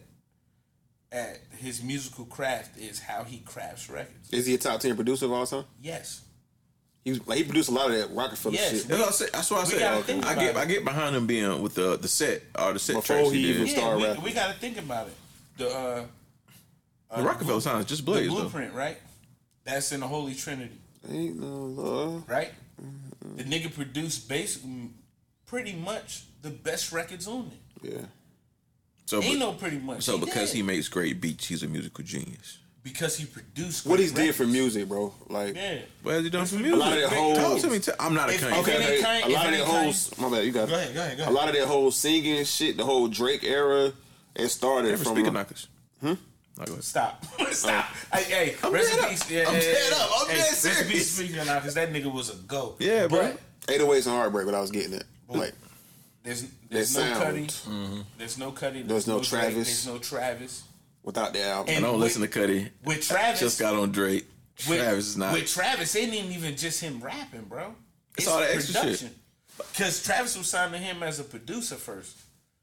at his musical craft is how he crafts records. Is he a top ten producer of all time? Yes. He was, like he produced a lot of that Rockefeller Yes. shit. That's what I said. That's what I We said. gotta think I about get. it. I get behind him being with the the set or the set Before tracks he he did. even Yeah, Star we, rapping. we got to think about it. The uh, uh, The Rockefeller sounds just the blaze though. blueprint, right? That's in the Holy Trinity, Ain't no love. right? The nigga produced basically pretty much the best records on it. Yeah. So, Ain't but- no pretty much. so He because did. he makes great beats, he's a musical genius. because he produced What great he's did for records. music, bro. Like, Yeah. What has he done for A music? lot of that whole- Talk to me. T- I'm not a If- Kanye. if okay, it okay, ain't Kanye- a if lot it of that ain't whole, Kanye- my bad, you got it. Go ahead, go ahead, go A ahead. lot of that whole singing shit, the whole Drake era, it started Never from. speaker a- knockers. Hmm. No, go ahead. Stop. Stop. Hey, hey, I'm rest dead in up. peace. Yeah, I'm yeah, dead yeah, up. I'm hey, dead rest in serious. peace, speaking now, because that nigga was a goat. Yeah, bro. But eight oh eights and Heartbreak, what I was getting at. Like, there's there's That no sound. Cuddy. Mm-hmm. There's no Cuddy. There's no Drake, Travis. There's no Travis. without the album. And I don't with- listen to Cuddy. With Travis, Just got on Drake. with, Travis is not. With Travis, it ain't even just him rapping, bro. It's all that extra shit. Because Travis was signed to him as a producer first.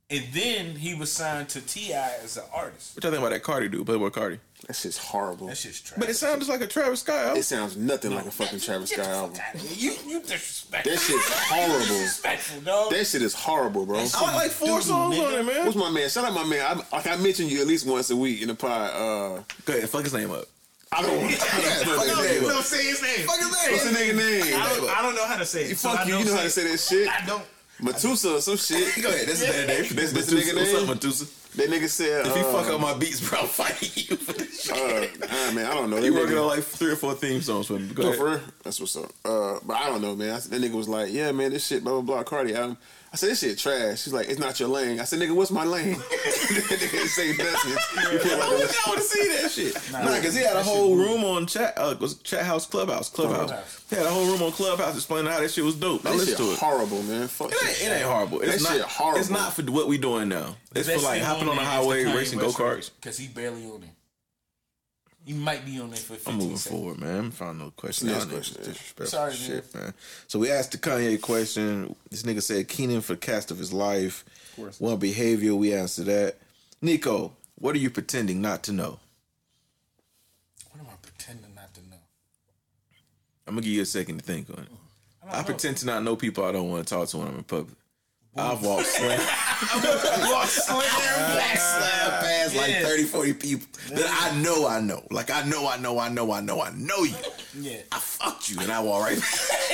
And then he was signed to T I as an artist. What y'all think about that Cardi dude? Playboy Cardi. That shit's horrible. That shit's trash. But it sounds just like a Travis Scott album. It sounds nothing like a fucking Travis Get Scott the album. fuck outta here. You, you disrespectful. That shit's horrible. Disrespectful, dog. That shit is horrible, bro. I like, like four Dude, songs nigga. on it, man. What's my man? Shout out my man. I, like I mentioned you at least once a week in the pod. Uh, Go ahead, fuck his name up. I don't want to fuck his fuck name his up. name. say his name. Fuck his name. What's the nigga name? I don't, I don't know how to say it. so Fuck I you. know You know how to say that shit. I don't. Matusa or some shit. Go ahead, that's his name. That's That's the nigga What's up, name? Medusa? That nigga said. If you uh, fuck up my beats, bro, I'm fighting you for this shit. Uh, ah, man, I don't know. That You working nigga- on like three or four theme songs for me. Go Go ahead. for real? That's what's up. Uh, but I don't know, man. I, that nigga was like, yeah, man, this shit, blah, blah, blah, Cardi album. I said, this shit trash. She's like, it's not your lane. I said, nigga, what's my lane? That nigga ain't say nothing. He put I like want a- to see that shit. Nah, because he had a whole room on chat. Uh, was Chat House Clubhouse. Clubhouse. Clubhouse. He had a whole room on Clubhouse explaining how that shit was dope. I That listened shit to it. horrible, man. Fuck It ain't, it ain't horrible. It's That not. shit horrible. It's not for what we doing now. It's for like hopping on the highway, racing go karts. Because he barely on there. He might be on there for fifteen I'm moving seconds. forward, man. I'm finding no question. Next Y'all niggas question, yeah. disrespectful Sorry, as man. shit, man. So we asked the Kanye question. This nigga said Keenan for the cast of his life. Of course. One behavior. We answered that. Nico, what are you pretending not to know? What am I pretending not to know? I'm gonna give you a second to think on it. I, don't I know. pretend to not know people I don't want to talk to when I'm in public. I've walked slam, Walk slam, walked slam past like Yeah. thirty, forty people that I know I know. Like I know, I know, I know, I know, I know you. Yeah. I fucked you and I walk right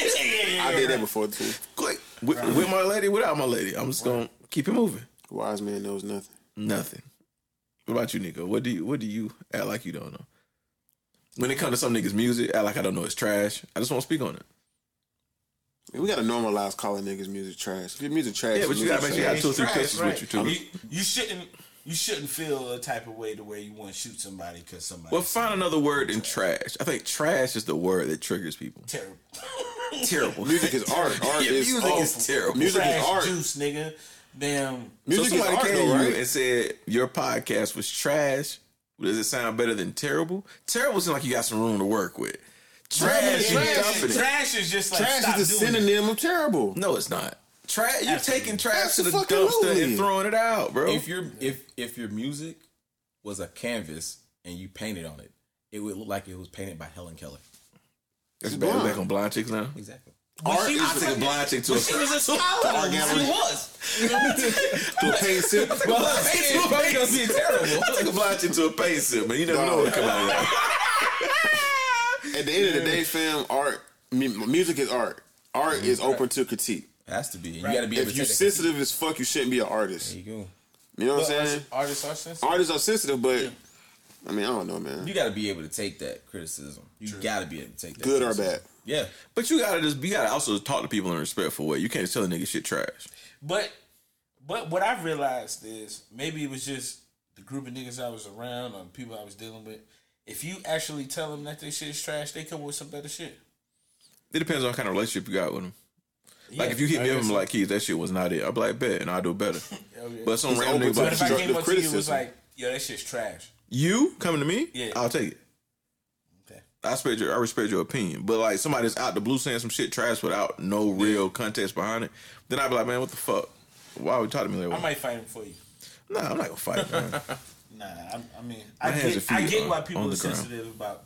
I did that before, too. quick with, with my lady, without my lady. I'm just gonna keep it moving. Wise man knows nothing. Nothing. What about you, Nico? What do you What do you act like you don't know? When it comes to some niggas' music, act like I don't know it's trash. I just won't speak on it. Man, we gotta normalize calling niggas music trash. If your music trash, Yeah, but you your gotta make music sure you got trash. two or three Trash, pictures right. with you too. You, you shouldn't. You shouldn't feel a type of way the way you want to shoot somebody because somebody. Well, find another word than trash. I think trash is the word that triggers people. terrible. Terrible. Music is art. Art Yeah, is music awful. is terrible. Music Trash is art. juice, nigga. Damn. So Music is somebody art, came though, to right? you and said your podcast was trash. Does it sound better than terrible? Terrible seems like you got some room to work with. Trash, you Trash, dumping it. trash is just like Trash stop is a doing it. synonym of terrible. No, it's not. Trash. You taking trash to the Absolutely. dumpster and throwing it out, bro. If your if if your music was a canvas and you painted on it, it would look like it was painted by Helen Keller. That's She's bad. blind. Back on blind chicks now. Exactly. Art she is I take a blind chick to a She was a scholar. She was. to a paint sip. Well, it's probably gonna be terrible. I take a blind chick to a paint sip, man. You never know what come out of that. At the end of the day, fam, art, mu- music is art. Art is open to critique. It has to be. You got to be able If to you're take that- sensitive as fuck, you shouldn't be an artist. There you go. You know what I'm But saying? artists are sensitive. Artists are sensitive, but I mean, I don't know, man. You got to be able to take that criticism. You got to be able to take that. Good or criticism. bad. Yeah. But you gotta just, you gotta also talk to people in a respectful way. You can't just tell a nigga shit trash. But but what I've realized is maybe it was just the group of niggas I was around or the people I was dealing with. If you actually tell them that their shit is trash, they come with some better shit. It depends on what kind of relationship you got with them. Like Yeah, if you hit I me up guess and so. like, Keys, that shit was not it. I'll be like, bet, and I'll do better. Hell yeah. But some It's random open nigga to like, But if I came constructive up to you and was criticism. like, yo, that shit's trash. you coming to me, Yeah. I'll take it. Okay. I respect your, I respect your opinion. But like somebody that's out the blue saying some shit trash without no real context behind it, then I'd be like, man, what the fuck? Why would you talk to me that way? I might fight him for you. Nah, I'm not gonna fight, man. Nah, I, I mean, My I hands get, and I feet get are why people on are the ground. sensitive about,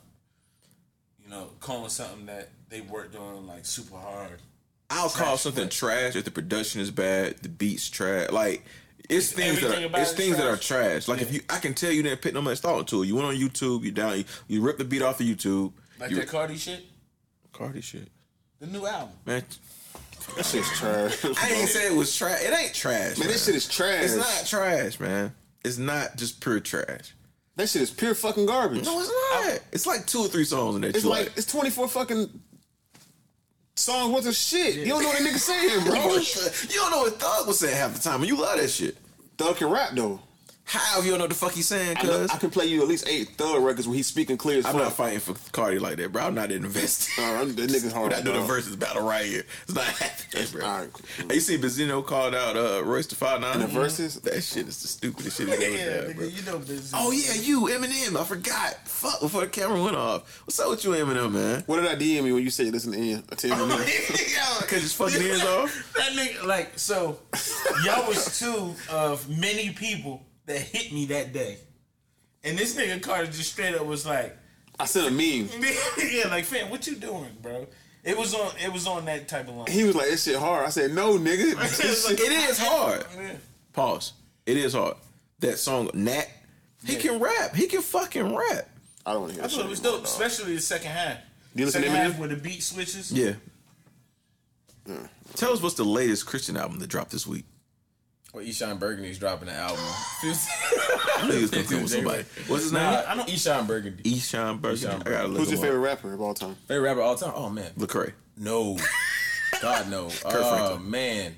you know, calling something that they worked on like super hard. I'll call Trash, something but- trash if the production is bad, the beats trash. Like it's things that everything are about it's it things that are trash? trash. Like if you, I can tell you didn't put no much thought into it. You went on YouTube, you down, you, you ripped the beat off of YouTube. Like you, that Cardi shit, Cardi shit, the new album. man. That shit's trash. I ain't say it was trash. It ain't trash, Man, man. this shit is trash. It's not trash, man. It's not just pure trash. That shit is pure fucking garbage. No, it's not. It's like two or three songs in that. It's you like it's twenty-four fucking songs worth of shit. You don't know what a nigga saying, bro. you don't know what Thug was saying half the time, and you love that shit. Thug can rap though. How if you don't know what the fuck he's saying, I, know, cuz? I can play you at least eight thug records when he's speaking clear as I'm fuck. not fighting for Cardi like that, bro. I'm not invested. Uh, that nigga's hard. I do the dog. versus battle right here. It's not happening, bro. All right, cool. Hey, you see Benzino called out uh, Royce the five nine? In the verses? That shit is the stupidest shit he's Yeah, ever done, nigga, bro. you know business. Oh, yeah, you, Eminem. I forgot. Fuck, before the camera went off. What's up with you, Eminem, man? What did I D M you when you said listen to Ian? I tell you. Cause his fucking ears off? That nigga, like, so, y'all was two of many people that hit me that day. And this nigga Carter just straight up was like, I sent a meme. yeah, like, fam, what you doing, bro? It was on it was on that type of line. He was like, this shit hard. I said, no, nigga. This shit- It is hard. Yeah. Pause. It is hard. That song, Nat, he Yeah. can rap. He can fucking rap. I don't want to hear I that thought shit it was anymore, dope, dog. especially the second half. You listen to second Eminem? half where the beat switches. Yeah. Tell us what's the latest Christian album that dropped this week. Well, Eshawn Burgundy's dropping an album. I knew he was gonna come with somebody. What's his name? I know Eshawn Burgundy. Eshawn Burgundy. Eshawn I gotta Burgundy. look Who's your him favorite up. rapper of all time? Favorite rapper all time? Oh man, Lecrae. no, God no. Oh Franklin. man,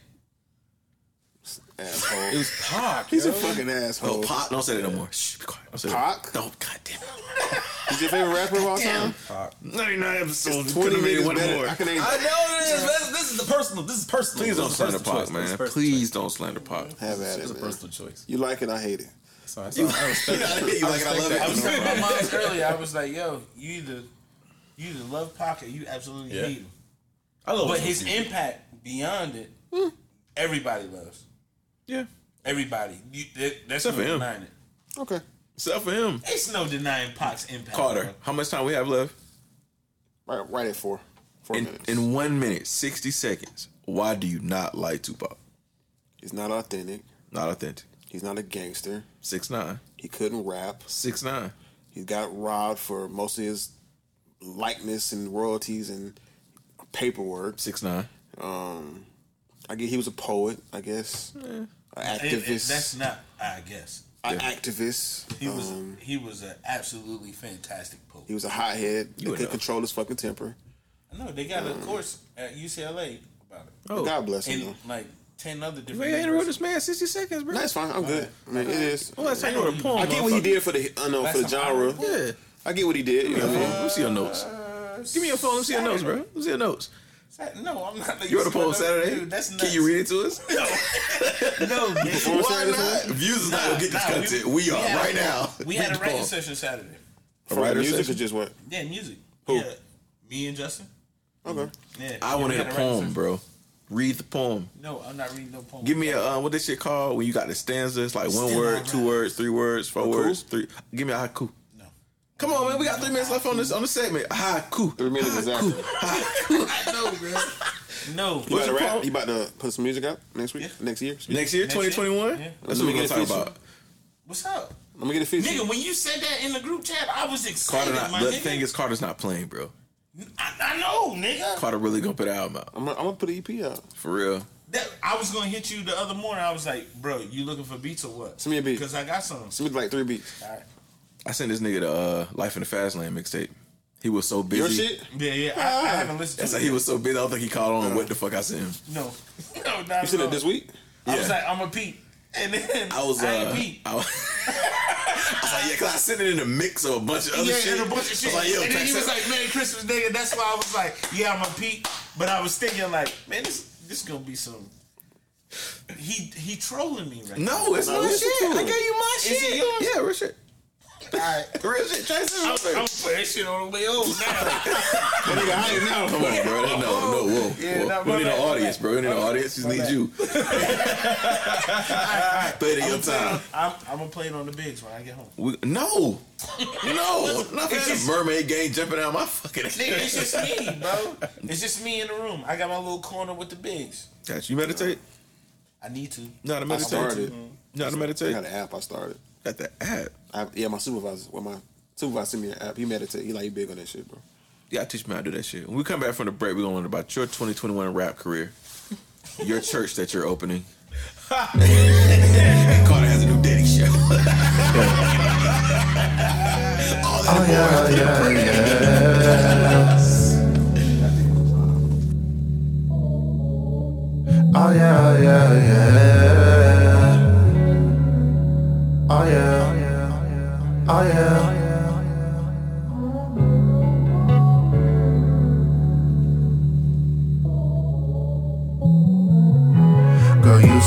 Asshole. it was Pac. He's yo. a fucking asshole. Oh, Pac. Don't say that no more. Shh, be quiet. Don't say Pac? that. No, God damn it. He's your favorite rapper of all time? ninety-nine episodes. twenty Could've made niggas one better. more. I can name I know this is this is the personal. This is personal. Please don't This is a slander personal Pac, choice. man. This is personal Please choice. don't slander Pac. Have at It's it, a man. personal choice. You like it, I hate it. So I, so I respect that. You like it, I love it. I was respect saying my that. mom earlier. I was like, yo, you either you either love Pac or you absolutely Yeah. hate him. I love But Will his Smith. impact beyond it, everybody loves. Yeah. Everybody. You, that, that's Except no for him. denying it. Okay. Except for him. It's no denying Pac's impact. Carter, bro. how much time we have left? Right, right at four. Four In, minutes. in one minute, sixty seconds. Why do you not like Tupac? He's not authentic. Not authentic. He's not a gangster. Six nine. He couldn't rap. Six nine. He got robbed for most of his likeness and royalties and paperwork. Six nine. Um, I guess he was a poet. I guess an And- and activist. that's not, I guess. an activist. He was Um, he was an absolutely fantastic poet. he was a hothead. He would could know. control his fucking temper. I know they got a course at U C L A about it, Oh, God bless him. and though. like ten other you different. ain't interrupt this universities. man sixty seconds, bro. That's fine. I'm good. I mean, it is. Well, last time you wrote a poem. I get what he motherfucker. did for the I know for the Last time I genre. wrote a Yeah. I get what he did. You know what I mean? Let me see your notes. Give me your phone. Let me see your notes, bro. Let me see your notes. No, I'm not. You wrote a poem Saturday? Dude, that's nuts. Can you read it to us? No, no. nigga. Poem Why Saturday, not? son? Views is not Nah, gonna get this nah, content. We, are had right a- now. We Read had a the writing poem. session Saturday. For writer music session? or just what? Yeah, music. Who? Yeah, me and Justin. Okay. Yeah, I yeah, wanted we a had writing poem, session. bro. Read the poem. No, I'm not reading no poem. Give me a uh, what this shit called when you got the stanzas like one Still word, alright. two words, three words, four Haiku? words, three. Give me a haiku. No. Come on, man. We got three minutes left on this on the segment. Haiku. Three minutes exactly. I know, bro. No. You What's about to your rap? poem? You about to put some music out next week? Yeah. Next year? Next year, Next twenty year? twenty-one. Yeah. That's Let what me we're get gonna a talk feature. about. What's up? Let me get a feature. Nigga, when you said that in the group chat, I was Carter, excited, not, my the nigga. thing is, Carter's not playing, bro. I, I know, nigga. Carter really gonna put an album out I'm gonna, I'm gonna put an E P out. for real. That, I was gonna hit you the other morning. I was like, bro, you looking for beats or what? Send me a beat. Because I got some. Send me like three beats. All right. I sent this nigga the uh, Life in the Fast Lane mixtape. He was so busy. Your shit? Yeah, yeah. I, I haven't listened That's to how it. he was so busy. I don't think he caught on what the fuck I sent him. No. No, not You sent at it all. this week? I was Yeah. like, I'm a Pete. And then I was, uh, I ain't Pete. I was, I was like, yeah, cause I sent it in a mix of a bunch of other Yeah, shit. and a bunch of shit. I was like, yo, and then check he was that- like, Merry Christmas, nigga. That's why I was like, yeah, I'm a Pete. But I was thinking like, man, this this gonna be some. He he trolling me right now. no, it's No, my listen shit. to I it. gave you my Is it shit. yours? Yeah, real shit. Alright. Real shit. Try to send I'm, it over. I'm putting that shit on the way over now. That nigga hype now. Come on, bro. No, no, whoa. Yeah, whoa. no, we my need bad, an my audience, bad. bro. We need an My audience. Just bad. need My you. Play it in your I'm, playing on, time. I'm, I'm gonna play it on the bigs when I get home. We, no, no, not It's for just- mermaid gang jumping out my fucking. Nigga, it's just me, bro. It's just me in the room. I got my little corner with the bigs. Got you. You meditate? I need to. Not to I meditate. started. Not to I meditate. got an app I started. Got the app. I, yeah, my supervisor. Well, my supervisor sent me an app. He meditate. He like he big on that shit, bro. You gotta teach me how to do that shit. When we come back from the break, we're gonna learn about your twenty twenty-one rap career, your church that you're opening. Carter has a new dating show. All that Oh, yeah, yeah, yeah. Oh, yeah, yeah, yeah. Oh,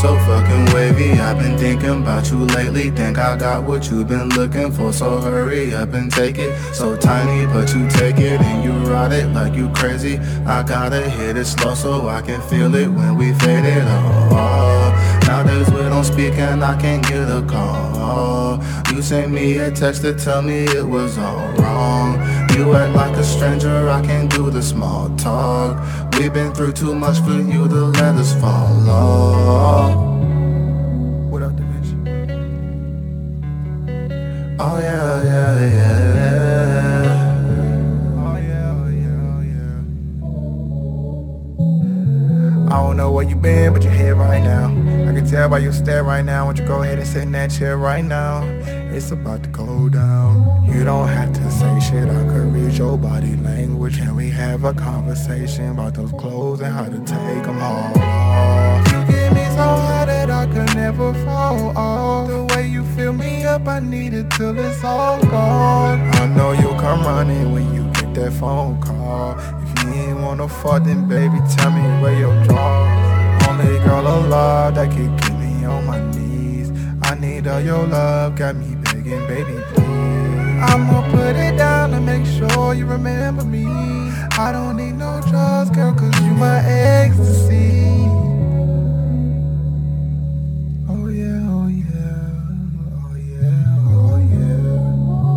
so fucking wavy. I've been thinking about you lately. Think I got what you've been looking for. So hurry up and take it. So tiny, but you take it and you ride it like you crazy. I gotta hit it slow so I can feel it when we fade it. Oh, nowadays we don't speak and I can't get a call. You sent me a text to tell me it was all wrong. You act like a stranger, I can't do the small talk. We've been through too much for you to let us fall off. What up, Da Vinci? Oh yeah, yeah, yeah. Oh yeah, oh yeah, oh yeah. I don't know where you been, but you're here right now. I can tell by your stare right now. Why don't you go ahead and sit in that chair right now? It's about to go down. You don't have to say shit, I could read your body language. Can we have a conversation about those clothes and how to take them off? You get me so high that I could never fall off. The way you fill me up, I need it till it's all gone. I know you'll come running when you get that phone call. If you ain't wanna fuck, then baby, tell me where your drawers. Only girl alive that could get me on my knees. I need all your love, got me begging, baby, please. I'ma put it down to make sure you remember me. I don't need no drugs, girl, cause you my ecstasy. Oh yeah, oh yeah, oh yeah, oh yeah.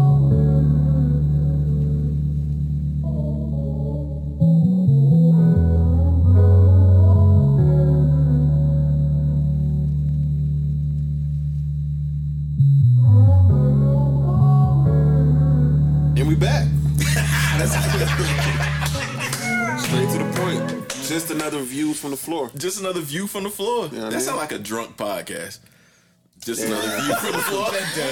And we back. Straight to the point. Just another view from the floor. Just another view from the floor. Yeah, I that mean- sounds like a drunk podcast. Just Yeah. another view from the floor.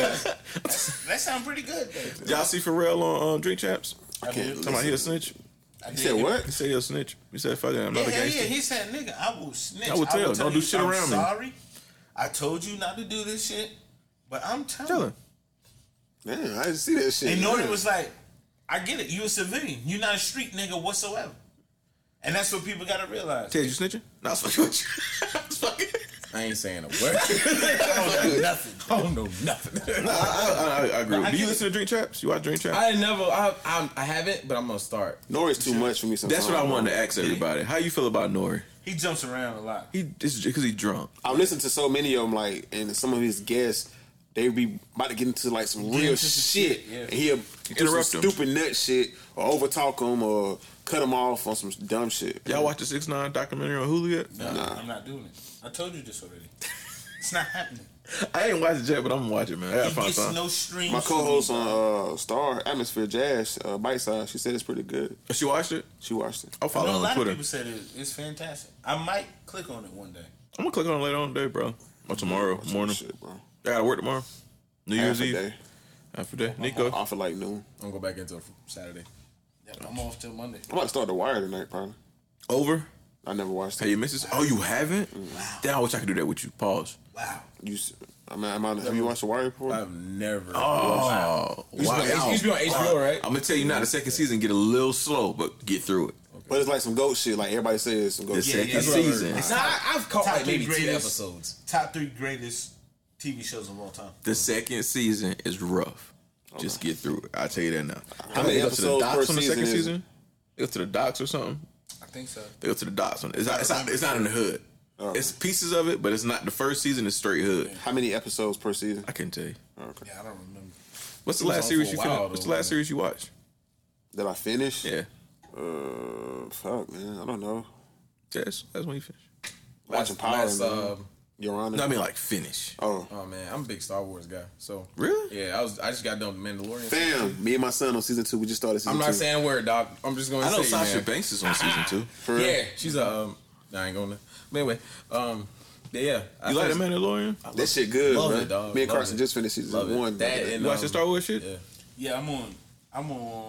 That sounds pretty good, though. Y'all see Pharrell on um, Drink Champs? I did. Talking about he a snitch. I You did. said what? He said he a snitch. He said, fuck it, I'm not Yeah, a yeah, gangster. yeah. He said, nigga, I will snitch. I will tell. Don't do you, shit I'm around me. sorry. I told you not to do this shit, but I'm telling Tell you. him. Man, I didn't see that shit. And Nori Yeah. was like, I get it. You a civilian. You not a street nigga whatsoever. And that's what people gotta realize. Ted, you snitching? No, I was fucking with you. I was fucking. I ain't saying a word. I don't know nothing. I don't know nothing. I, I, I, I agree. I Do you get listen to Drink Champs? You watch Drink Champs? I never. I, I I haven't, but I'm gonna start. Nori's too much for me sometimes. That's what I wanted to ask everybody. How you feel about Nori? He jumps around a lot. He this is because he's drunk. I've listened to so many of them, like, and some of his guests, they be about to get into like some Get real into some shit, shit, yeah. and he'll do Interrupt some them. stupid nut shit, or overtalk them, or cut them off on some dumb shit. Y'all watch the six nine documentary on Hulu yet? No, Nah. I'm not doing it. I told you this already. It's not happening. I ain't watched it yet, but I'm gonna watch it, man. I gotta He find gets time. no streams. My co-host from me, on uh, Star Atmosphere Jazz, uh, Bite Size, she said it's pretty good. She watched it? She watched it. I'll I follow know a her on lot of Twitter. people said it, it's fantastic. I might click on it one day. I'm gonna click on it later on today, bro. Or tomorrow Watch that morning. shit, bro. I gotta work tomorrow. New Year's Half a Eve. day. Half a day. Nico. Off at like noon. I'm gonna go back into Saturday. Yep, I'm off till Monday. I'm about to start The Wire tonight, probably. Over. I never watched Hey, it. you missed this? Oh, you haven't? Damn, I wish I could do that with you. Pause. Wow. You, s- I mean, am I, have you watched The Wire before? I've never. Oh, It used to be- wow. it used to be on H B O, right? I'm gonna tell you now. The second season get a little slow, but get through it. But it's like some goat shit. Like everybody says, some goat The shit. second yeah, That's what I heard. season. It's Nah, I- I've caught top like three maybe two greatest- episodes. Top three greatest T V shows of all time. The second season is rough. Just get through it. I'll tell you that now. How many They go to the episodes docks per on the season second is it? season? They go to the docks or something. I think so. They go to the docks. On it's not. It's not. It's not in the hood. It's pieces of it, but it's not. The first season is straight hood. How many episodes per season? I can tell you. Okay. Yeah, I don't remember. What's the It was last on series for you a while, finished? What's the though, last man. series you watched? Did I finish? Yeah. Uh, fuck, man. I don't know. Yes. That's when you finished. Watching Power, last, man. uh, Your Honor. No, I mean like finish. Oh, Oh man, I'm a big Star Wars guy. So Really? yeah, I was. I just got done with Mandalorian. fam. Me and my son on season two. We just started season I'm two. not saying a word, dog. I'm just going I to know say, Sasha man. Banks is on season two. For real? Yeah, she's a. Um, nah, I ain't gonna. But anyway, um, yeah, yeah. I You like the finished- Mandalorian? That shit good, Love bro. it, dog. Me and Love Carson it. just finished season Love it. one. That bro. and You watch the um, Star Wars shit? Yeah. Yeah, I'm on. I'm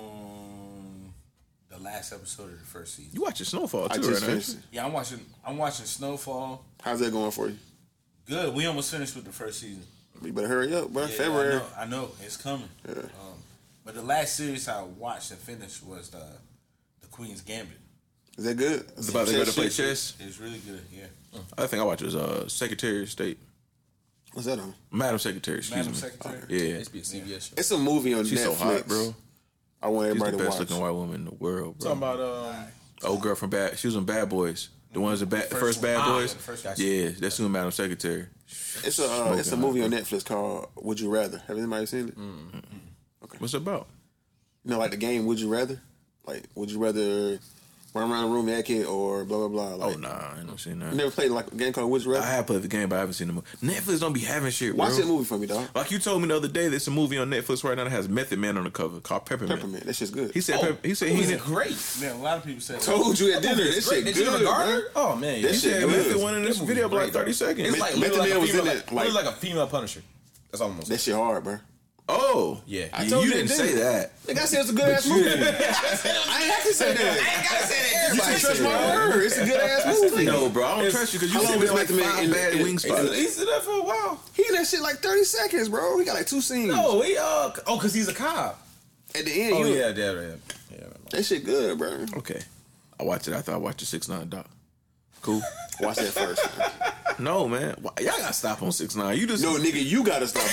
on the last episode of the first season. You watching Snowfall I too, just right finished now? it. Yeah, I'm watching. I'm watching Snowfall. How's that going for you? Good. We almost finished with the first season. You better hurry up, bro. Yeah, February. I know, I know. It's coming. Yeah. Um, but the last series I watched and finished was the the Queen's Gambit. Is that good? It's about they better play shit? chess. It's really good. Yeah. I think I watched was uh Secretary of State. What's that on? Madam Secretary, excuse Madam me. Secretary. Yeah. It's be a C B S show. It's a movie on She's Netflix. so hot, bro. I want She's the everybody to best watch. looking white woman in the world, bro. Talking about um. Old girl from Bad. She was in Bad Boys. The ones that bad, the first first one. Bad Ah, Boys. yeah, the first one. Yeah, that's who Madam Secretary. It's a uh, it's a movie on Netflix called Would You Rather. Have anybody seen it? Mm. What's it about? You know, like the game Would You Rather? Like, would you rather run around the room naked or blah, blah, blah? Like, Oh nah, I ain't never seen that. You never played like a game called Would You Rather? I have played the game, but I haven't seen the movie. Netflix don't be having shit, bro. Watch that movie for me, dog. Like you told me the other day, there's a movie on Netflix right now that has Method Man on the cover called Peppermint. Peppermint. That shit's good. He said, Oh, Pep- he said he was didn't. great. Yeah, a lot of people say. Told you at dinner. It's That great. shit Did you good, know the garden? bro. Oh man, That He shit said good. Method went in That this movie video for like great, thirty dog. seconds. It's like Method literally Man like a was in female, it, like, like- like a female Punisher. That's all I'm gonna say. That shit hard, bro. Oh, Yeah. I I told you you, didn't didn't say say that. Nigga, I said it's a good ass movie. I ain't have to say that. I ain't gotta say that. You Everybody should trust said my that. word. It's a good ass movie. No, bro, I don't trust you because you How said long we was like Method Man five in- bad in- wing spots. He's in there for a while. He in that shit like thirty seconds, bro. He got like two scenes. No, he uh oh, cause he's a cop. At the end, Oh you, yeah, yeah, yeah. yeah. that shit good, bro. Okay, I watched it after I watched the six nine doc. Cool. Watch that first. No, man, Why- y'all gotta stop on six nine. You just No, nigga, you gotta stop on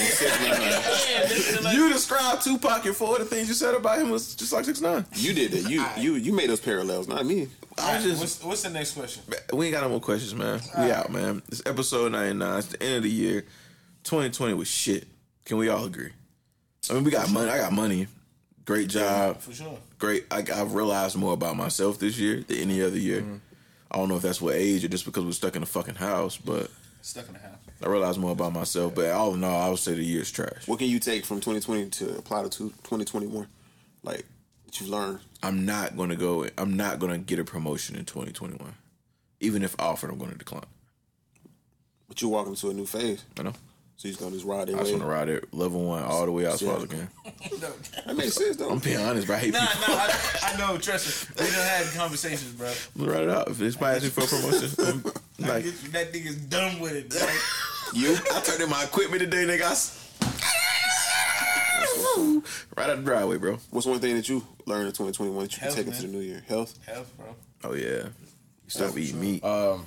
six nine. you described Tupac and four of the things you said about him was just like six nine. You did that. You you you made those parallels, not me. I was just What's, what's the next question? we ain't got no more questions, man. We out, man. It's episode ninety nine. It's the end of the year. Twenty twenty was shit. Can we all agree? I mean, we got money. I got money. Great job. For sure. Great. I, I've realized more about myself this year than any other year. I don't know if that's what age or just because we're stuck in a fucking house, but Stuck in the house. I realized more about myself. But all in all, I would say the year's trash. What can you take from twenty twenty to apply to twenty twenty-one? Like, that you've learned. I'm not gonna go. I'm not gonna get a promotion in twenty twenty-one, even if offered. I'm gonna decline. But you're walking into a new phase. I know. So you're going to just ride that I just way. want to ride it level one all the way out as far as I can. That makes sense, though. I'm being honest, bro. I hate Nah, people. nah, I, I know. Trust me. We done had conversations, bro. I'm gonna ride it out. If it's asks me for a promotion, I'm I like, get you, that nigga's done with it, bro. you. I turned in my equipment today, nigga. I s- right out the driveway, bro. What's one thing that you learned in twenty twenty-one that you can Health, take into the man. new year? Health? Health, bro. Oh yeah. Stop eating meat. Um,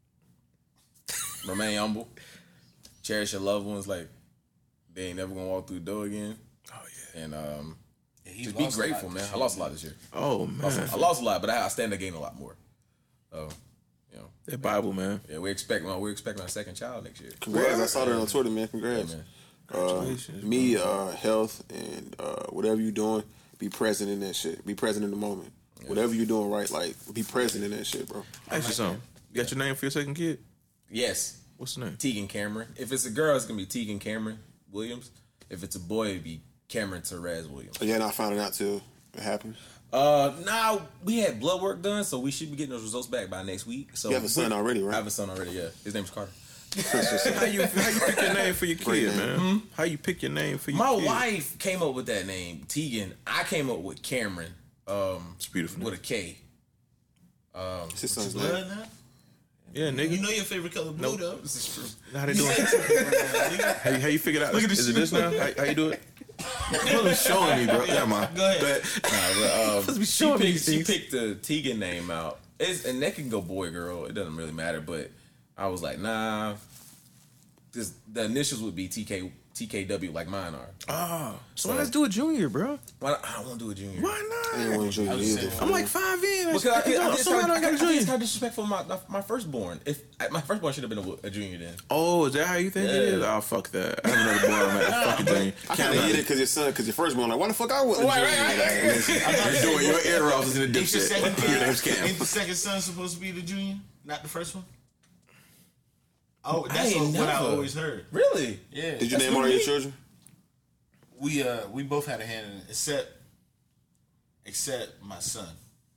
remain humble. Cherish your loved ones like they ain't never gonna walk through the door again. Oh yeah. And um, Yeah, he just be lost a lot grateful, this man. year. I lost a lot this year. Oh Lost- man. I lost a lot, but I, I stand to gain a lot more. So, you know, That Bible, man. yeah, we expect well, we're expecting our second child next year. Congrats. I saw that on Twitter, man. Congrats. Yeah, man. Uh, Congratulations, me, uh, health, and uh, whatever you're doing, be present in that shit. Be present in the moment. Whatever you're doing right, like, be present in that shit, bro. Ask you something. You got your name for your second kid? Yes, What's the name? Tegan Cameron. If it's a girl, it's gonna be Tegan Cameron Williams. If it's a boy, it'd be Cameron Therese Williams. Yeah, not finding out till it happens. Uh, now we had blood work done, so we should be getting those results back by next week. So You have a son already, right? I have a son already. Yeah, his name's Carter. How you how you pick your name for your Great kid, name. man? How you pick your name for your My kid? wife came up with that name, Tegan. I came up with Cameron. Um, It's beautiful. with a K. It's his son's name. Blood now? Yeah, nigga. You know your favorite color blue, Nope. though. This is true. How they doing? how, you, how you figure it out? Look at Is this it this now? How, how you do it? You're showing me, bro. Never mind. Go ahead. But, Nah, but, um, Supposed to be she, showing me picked, these she things. picked the Tegan name out. It's, and that can go boy, girl. It doesn't really matter. But I was like, nah. This, the initials would be T K T K W like mine are. oh, so why let's do a junior, bro? Why, I don't want to do a junior. Why I not? ain't want you I was either. saying- I'm like five in. Because I, think- I, think it's so kinda- why I, do I got a think it's kind junior? of disrespectful for my, my firstborn. If I, my firstborn should have been a, a junior then. Oh, is that how you think it is? Yeah. Oh, fuck that. I have another boy. I'm like, fucking junior. I kind of get it because your son, because your first one, like, why the fuck I wasn't? Right, junior? right, right, Like, listen, You're doing your ear off in the Ain't your second dipset. Your name's kid, Cam. ain't the second son supposed to be the junior, not the first one? Oh, I that's ain't what, what I never- always heard. Really? Yeah. Did you That's name what all it your mean. children? We uh we both had a hand in it, except except my son.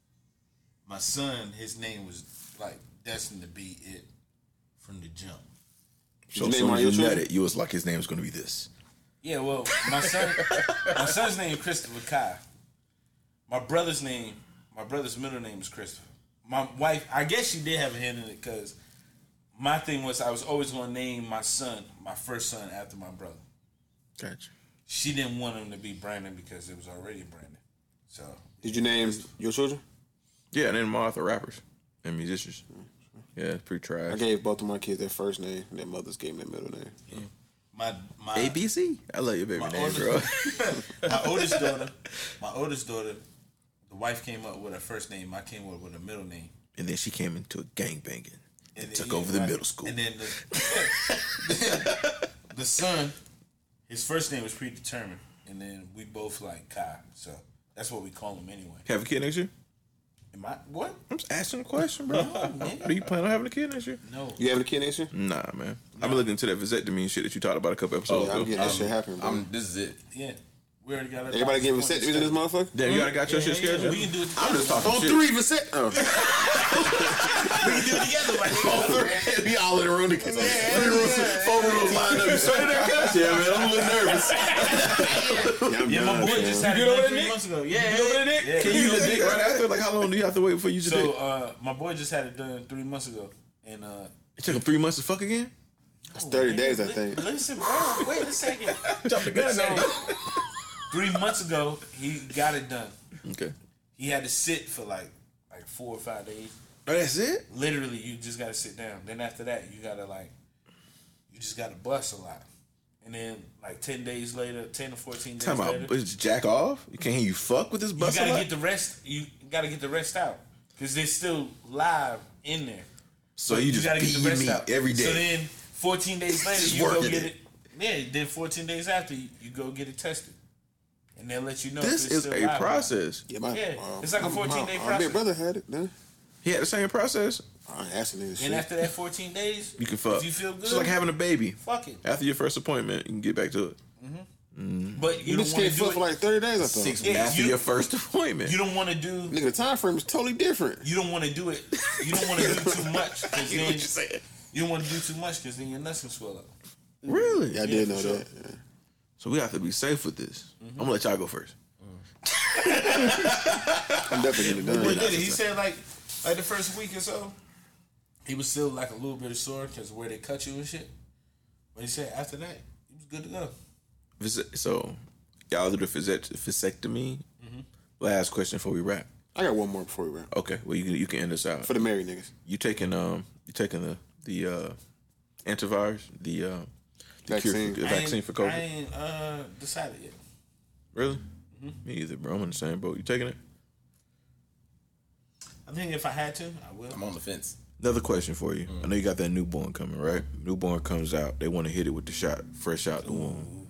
My son, his name was like destined to be it from the jump. So Did you as name soon all as your you met children? it, you was like, his name's going to be this. Yeah, well, my son, my son's name is Christopher Kai. My brother's name, my brother's middle name is Christopher. My wife, I guess she did have a hand in it because my thing was I was always going to name my son, my first son, after my brother. Gotcha. She didn't want him to be Brandon because it was already Brandon. So Did you name your children? Yeah, and then Martha rappers and musicians. Yeah, it's pretty I trash. gave both of my kids their first name. Their mothers gave me their middle name. My my A B C. I love your baby my name, oldest, bro. my oldest daughter, my oldest daughter, the wife came up with her first name. I came up with a middle name. And then she came into a gangbanging. And then, Took yeah, over the right. middle school. And then the, the son, his first name was predetermined, and then we both like Kai, so that's what we call him anyway. Have a kid next year? Am I what? I'm just asking a question, bro. Do you plan on having a kid next year? No. You having a kid next year? Nah, man. I've been looking into that vasectomy and shit that you talked about a couple episodes Yeah, I'm ago. getting that shit happening, bro. I'm, this is it. Yeah, we already got. Everybody getting vasectomies in this motherfucker? Damn, you already got your Yeah, shit yeah, scheduled? we can do it I'm just talking On shit. three vasect. Oh. We can do it together, my nigga. We all in the room together. Three rooms, four rooms lined up. You straight in there, cuz? Yeah, man, I'm a little nervous. yeah, I'm Yeah, my done, boy man. just had it done three months ago. Yeah, yeah, yeah. yeah. Can you use the dick right after? Like, how long do you have to wait before you use the So, dick? uh, my boy just had it done three months ago, and uh, It took him three months to fuck again? It's thirty nigga, days, I li- think. Listen, bro, wait a second. Jump the gun. So, three months ago, he got it done. Okay. He had to sit for like like four or five days. Oh, that's it? Literally, you just gotta sit down. Then after that, you gotta like, you just gotta bust a lot. And then like ten days later, ten to fourteen days Talking later, about it's jack off? You can't hear you fuck with this you bus a gotta lot? get the rest. You gotta get the rest out because they're still live in there. So you just gotta beat your meat every day. So then fourteen days later, Just you go working get it. it. Yeah, then fourteen days after, you, you go get it tested, and they'll let you know. This if it's is still a live. process. Yeah, my, Yeah, uh, it's like a my- fourteen-day my- process. My big brother had it, man. He had the same process. I ain't asking niggas And shit. after that fourteen days, You can fuck. If you feel good, It's like having a baby. fuck it. After your first appointment, you can get back to it. But you You don't just want can't to do fuck it. for like thirty days, I thought. Six Yeah, After you- your first appointment. You don't want to do. Nigga, the time frame is totally different. You don't want to do it. You don't want to do too much because then you don't want to do too much because then your nuts can swell up. Really? Yeah, I did for know sure. that. Yeah. So we have to be safe with this. I'm gonna let y'all go first. I'm definitely getting it But done. did it. He said like like the first week or so, he was still like a little bit sore because where they cut you and shit. But he said after that, he was good to go. Vase- So y'all do the vasect- vasectomy. Last question before we wrap. I got one more before we wrap. Okay, well you can you can end us out. For the married niggas. You taking um you taking the the uh, antivirus the uh, the cure Vaccine. for, the I vaccine ain't- for COVID. I ain't uh, decided yet. Really? Me either, bro. I'm in the same boat. You taking it? I think if I had to, I will. I'm on the fence. Another question for you. I know you got that newborn coming, right? Newborn comes out. They want to hit it with the shot, fresh out the womb.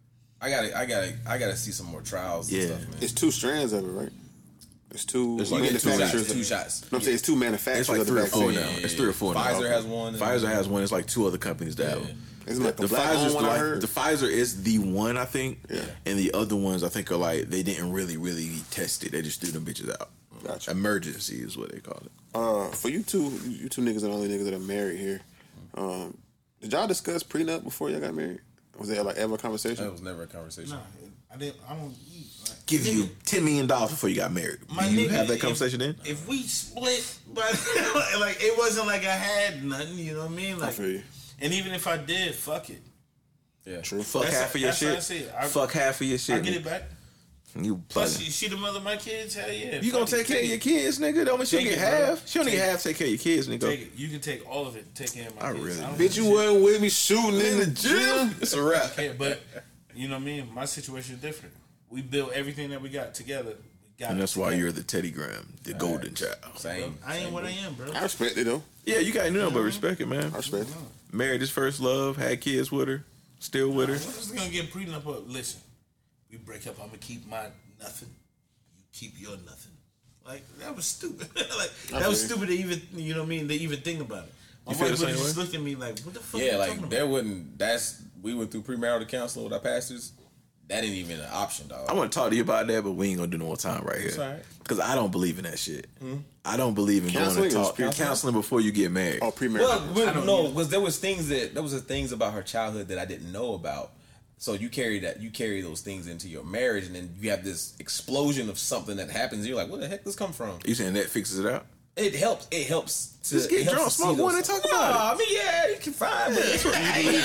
I gotta, I gotta, I gotta see some more trials. Yeah. and stuff, man. It's two strands of it, right? It's two It's like You get two manufacturers. shots. Two shots. No, I'm saying it's two manufacturers It's like of the three or four vaccine. now. It's three or four now. Pfizer Okay. has one. and- Pfizer has one. It's like two other companies that have them. It's like The a black Pfizer's owned one, I like heard. the Pfizer is the one I think, Yeah. and the other ones I think are like they didn't really really test it. They just threw them bitches out. Gotcha. Emergency is what they call it. Uh, for you two, you you two niggas are the only niggas that are married here. Um, did y'all discuss prenup before y'all got married? Was there like ever a conversation? That was never a conversation. Nah, I didn't. I don't. Like, Give you ten million dollars before you got married. My Do you nigga, have that if- conversation then? If we split, but like it wasn't like I had nothing. You know what I mean? I Like, feel you. and even if I did, fuck it. Yeah. True. Fuck That's- half of your that's what I shit. said. I- Fuck half of your shit. I get it back. You Plus, bugging. she, she the mother of my kids. Hell yeah. You gonna Fuck take it. care of your kids, nigga? Don't mean she Take get it, bro. half. She only Take get it. half. Take care of your kids, nigga. Take it. You can take all of it. Take care of my I kids. really- don't Bitch, give you a shit. wasn't with me shooting in the gym. It's a wrap. Okay, but you know what I mean. My situation is different. We built everything that we got together. We got And it that's why together. you're the Teddy Graham, the golden child. Same. I ain't same what I boat. am, bro. I respect it though. Yeah, you got to know, but respect it, man. I respect it. Married his first love, had kids with her, still with her. I'm just gonna get prenup up. Listen, we break up. I'm gonna keep my nothing. You keep your nothing. Like that was stupid. like that was feel stupid to even you know what I mean. To even think about it. My You feel wife the would have same just way? looked at me like, "What the fuck?" Yeah, you like talking there about? wouldn't. That's we went through premarital counseling with our pastors. That ain't even an option, dog. I want to talk to you about that, but we ain't gonna do no more time right It's here. all right. Because I don't believe in that shit. I don't believe in Counseling going or to talk spiritual? counseling before you get married. Oh, premarital. Well, well, I don't no, either. because there was things that there was things about her childhood that I didn't know about. So you carry that, you carry those things into your marriage, and then you have this explosion of something that happens. And you're like, where the heck does this come from? You saying that fixes it out? It helps. It helps to Just get it helps drunk, to smoke see one, those- and talk No, about it. I mean, yeah, you can find. But that's what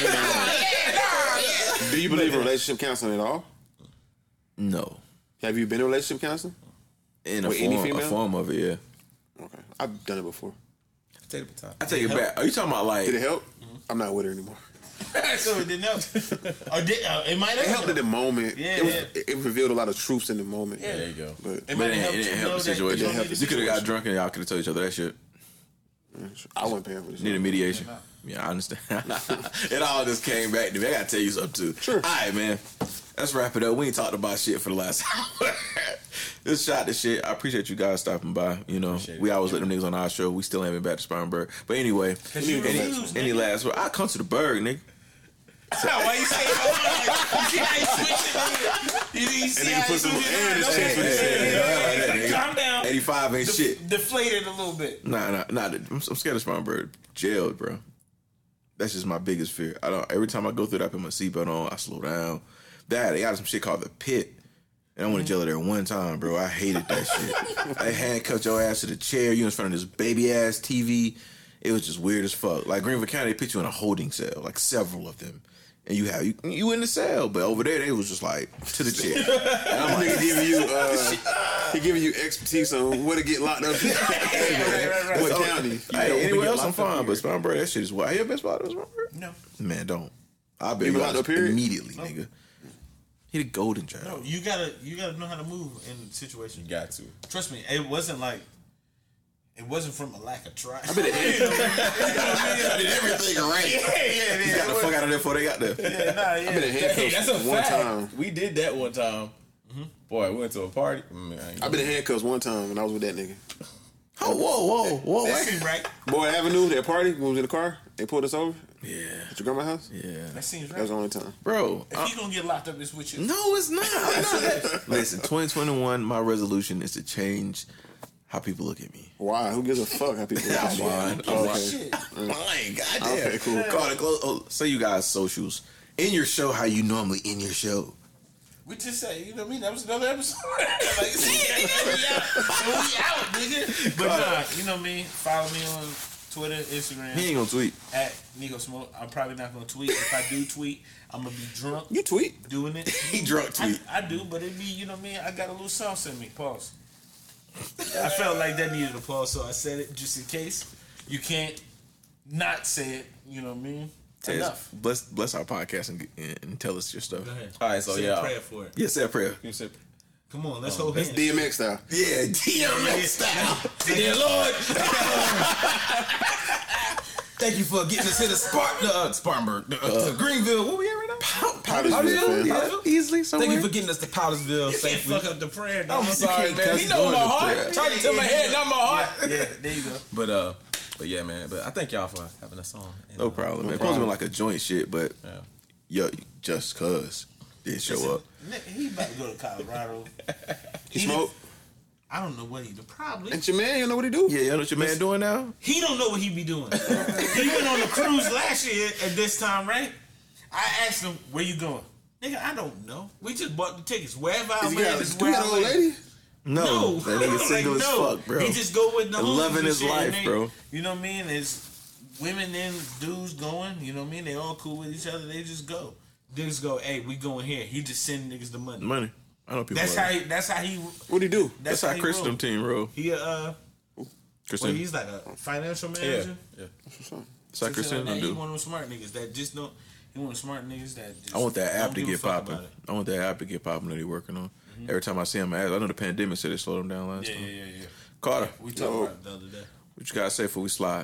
Do you believe in relationship counseling at all? No. Have you been in relationship counseling? In a With any form, a female? form of it, yeah. Okay, I've done it before. Take the baton. I take it back. Are you talking about like? Did it help? I'm not with her anymore. So it didn't help. Or did, uh, it might have It helped in the moment. Yeah, it, was, yeah. it, it revealed a lot of truths in the moment. Yeah. There you go. But It But might it, have didn't- it helped didn't you help know the that situation. you don't need the You could have got situation. drunk and y'all could have told each other that shit. I wasn't paying for this. Needed mediation. Yeah, I understand. It all just came back to me. I gotta tell you something too. Sure. All right, man. Let's wrap it up. We ain't talked about shit for the last hour. This shot the shit. I appreciate you guys stopping by. You know, Appreciate we it. always let them niggas on our show. We still haven't been back to Spartanburg. But anyway, you any, refuse, any nigga. last word? I come to the Berg, nigga. Why you say that? You see how he switched it? You you see nigga how he put some switched air in it? his Okay, chest with his yeah, head. yeah, yeah, Yeah, yeah. yeah. Calm down. eighty-five ain't Def- shit. Deflated a little bit. Nah, nah, nah. I'm, I'm scared of Spartanburg. Jailed, bro. That's just my biggest fear. I don't. Every time I go through that, I put my seatbelt on. I slow down. That they got some shit called the pit, and I went to jail there one time, bro. I hated that shit. They handcuffed your ass to the chair. You in front of this baby ass T V. It was just weird as fuck. Like Greenville County, they put you in a holding cell, like several of them, and you have you, you in the cell. But over there, they was just like to the chair. And I'm Nigga like, giving you, uh, he giving you expertise on where to get locked up. right, What so- county? You know, Hey, where to anywhere get else I'm locked up fine, here. but Spartanburg, that shit is wild. Have you ever been spotted in Spartanburg? No. Man, don't. I've been You been locked locked up, period? immediately, nigga. He the golden child. No, you gotta you gotta know how to move in the situation. You got to. Trust me, it wasn't like it wasn't from a lack of try. I been at I did everything right. yeah, yeah, He yeah. got the fuck out of there before they got there. Yeah, nah, yeah. I've been in Hey, handcuffs that's a one fact. time. We did that one time. Boy, we went to a party. Man, I've been in handcuffs one time when I was with that nigga. Oh, whoa, whoa, whoa. That Wait. seems right. Boy Avenue, that party, when we was in the car, they pulled us over Yeah, at your grandma's house. yeah. That seems That was right. the only time. Bro, If uh, you gonna get locked up, it's with you. no, it's not. I'm not. Listen, twenty twenty-one, my resolution is to change how people look at me. Why? Who gives a fuck how people I'm look? fine. Oh, I'm okay. Shit. fine. Goddamn. Okay, cool. Carter, close. Oh, say you guys socials. In your show, how you normally in your show. We just say, you know what I mean? That was another episode. Like, see, we out, we out, nigga. But nah, you know what I mean? Follow me on Twitter, Instagram. He ain't gonna tweet. At Nico Smoke. I'm probably not gonna tweet. If I do tweet, I'm gonna be drunk You tweet. doing it. He drunk tweet. I, I do, but it be, you know what I mean? I got a little sauce in me. Pause. I felt like that needed a pause, so I said it just in case. You can't not say it, you know what I mean? Tez, Enough. bless bless our podcast and, and, and tell us your stuff. Go ahead. All right, so Say yeah. a prayer for it. Yeah, say a prayer. You said, Come on, let's hold It's hands. D M X style. Yeah, D M X style. dear Lord, thank you for getting us here to Spartan, uh, Spartanburg, uh, to Greenville. Where we at right now? Powdersville, fam. Yeah, easily somewhere. Thank you for getting us to Powdersville You can't safely. fuck up the prayer, I'm dog. sorry, man. cuss He know during my the heart. prayer. Talking to my head, not my heart. Yeah, there you go. But uh, but yeah, man. But I thank y'all for having us on. And, No uh, problem, man. It supposed to be like a joint shit, but Yeah. yo, just cuz did show up. Nick, he about to go to Colorado. He smoke. I don't know what he do. Probably. And your man, you know what he do? Yeah, you know what your man doing now? He don't know what he be doing. He went on a cruise last year at this time, right? I asked him, where you going? Nigga, I don't know. We just bought the tickets. Wherever I Is he land got is a where good I old land. lady? No, No, that nigga single Like, as no. fuck, bro. He just go with the homies Loving and his shit, and life, they- bro. You know what I mean? There's women and dudes going. You know what I mean? They all cool with each other. They just go. Niggas go, hey, we going here. He just send niggas the money. Money. I know people. That's like how. that. He, that's how he. What'd he do? That's That's how he Chris roll. them team roll. He uh. Kristen, Well, he's like a financial Yeah, manager. yeah. that's how Some shit Kristen like that. them He do. one of them smart niggas that just don't. He one of them smart niggas that. Just I want that app don't to give a get fuck popping. about it. I want that app to get popping that he working on. Every time I see him, I ask. I know the pandemic said it slowed him down last Yeah, time. yeah, yeah, yeah. Carter, We talked Yo. about it the other day. what you gotta say before we slide?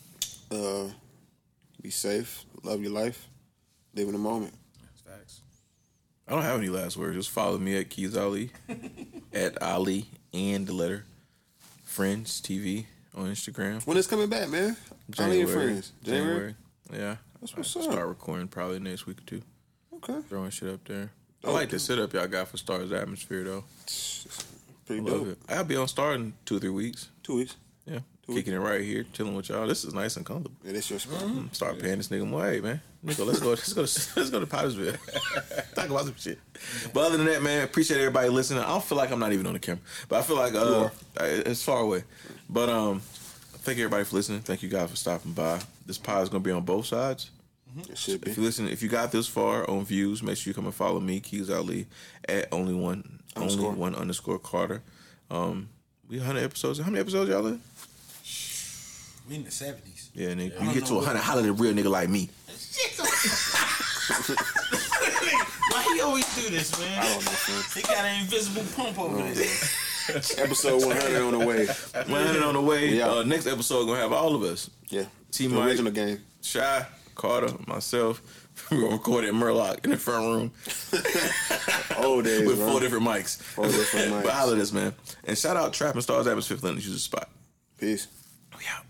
Uh, be safe. Love your life. Live in the moment. Facts. I don't have any last words. Just follow me at Keys Ali, at Ali and the letter Friends T V on Instagram. When it's coming back, man? How many your friends? January? January. Yeah. That's what's I'll up. Start recording probably next week or two. Okay. Throwing shit up there. I Dope. like the setup y'all got for Stars Atmosphere though. Pretty I love dope. it. I'll be on Star in two or three weeks. Two weeks. Yeah. Two Kicking it right here, chilling with y'all. This is nice and comfortable. Yeah, that's your spot. Start paying this nigga more. Hey man, Nico, let's go. Let's go. To, let's go to Pottersville. Talk about some shit. But other than that, man, appreciate everybody listening. I don't feel like I'm not even on the camera, but I feel like uh, it's far away. But um, thank everybody for listening. Thank you guys for stopping by. This pod is gonna be on both sides. It should be. If you listen, if you got this far on views, make sure you come and follow me, Keys Ali, at only one, Underscore. only one underscore Carter. Um, We one hundred episodes. How many episodes y'all in? We in the seventies. Yeah, nigga. I You don't get to know one hundred, holler at a real nigga like me. Why he always do this, man? I don't know, man. He got an invisible pump over there. Episode one hundred on the way. one hundred on the way. Yeah. Uh, next episode gonna have all of us. Yeah. Team The Mike, original game. Shy, Carter, myself. We're gonna record at Murloc in the front room Old days, with bro. four different mics. Four different mics. But holler at us, man. And shout out Trapping Stars Atmosphere Flint. Use the spot. Peace. We out.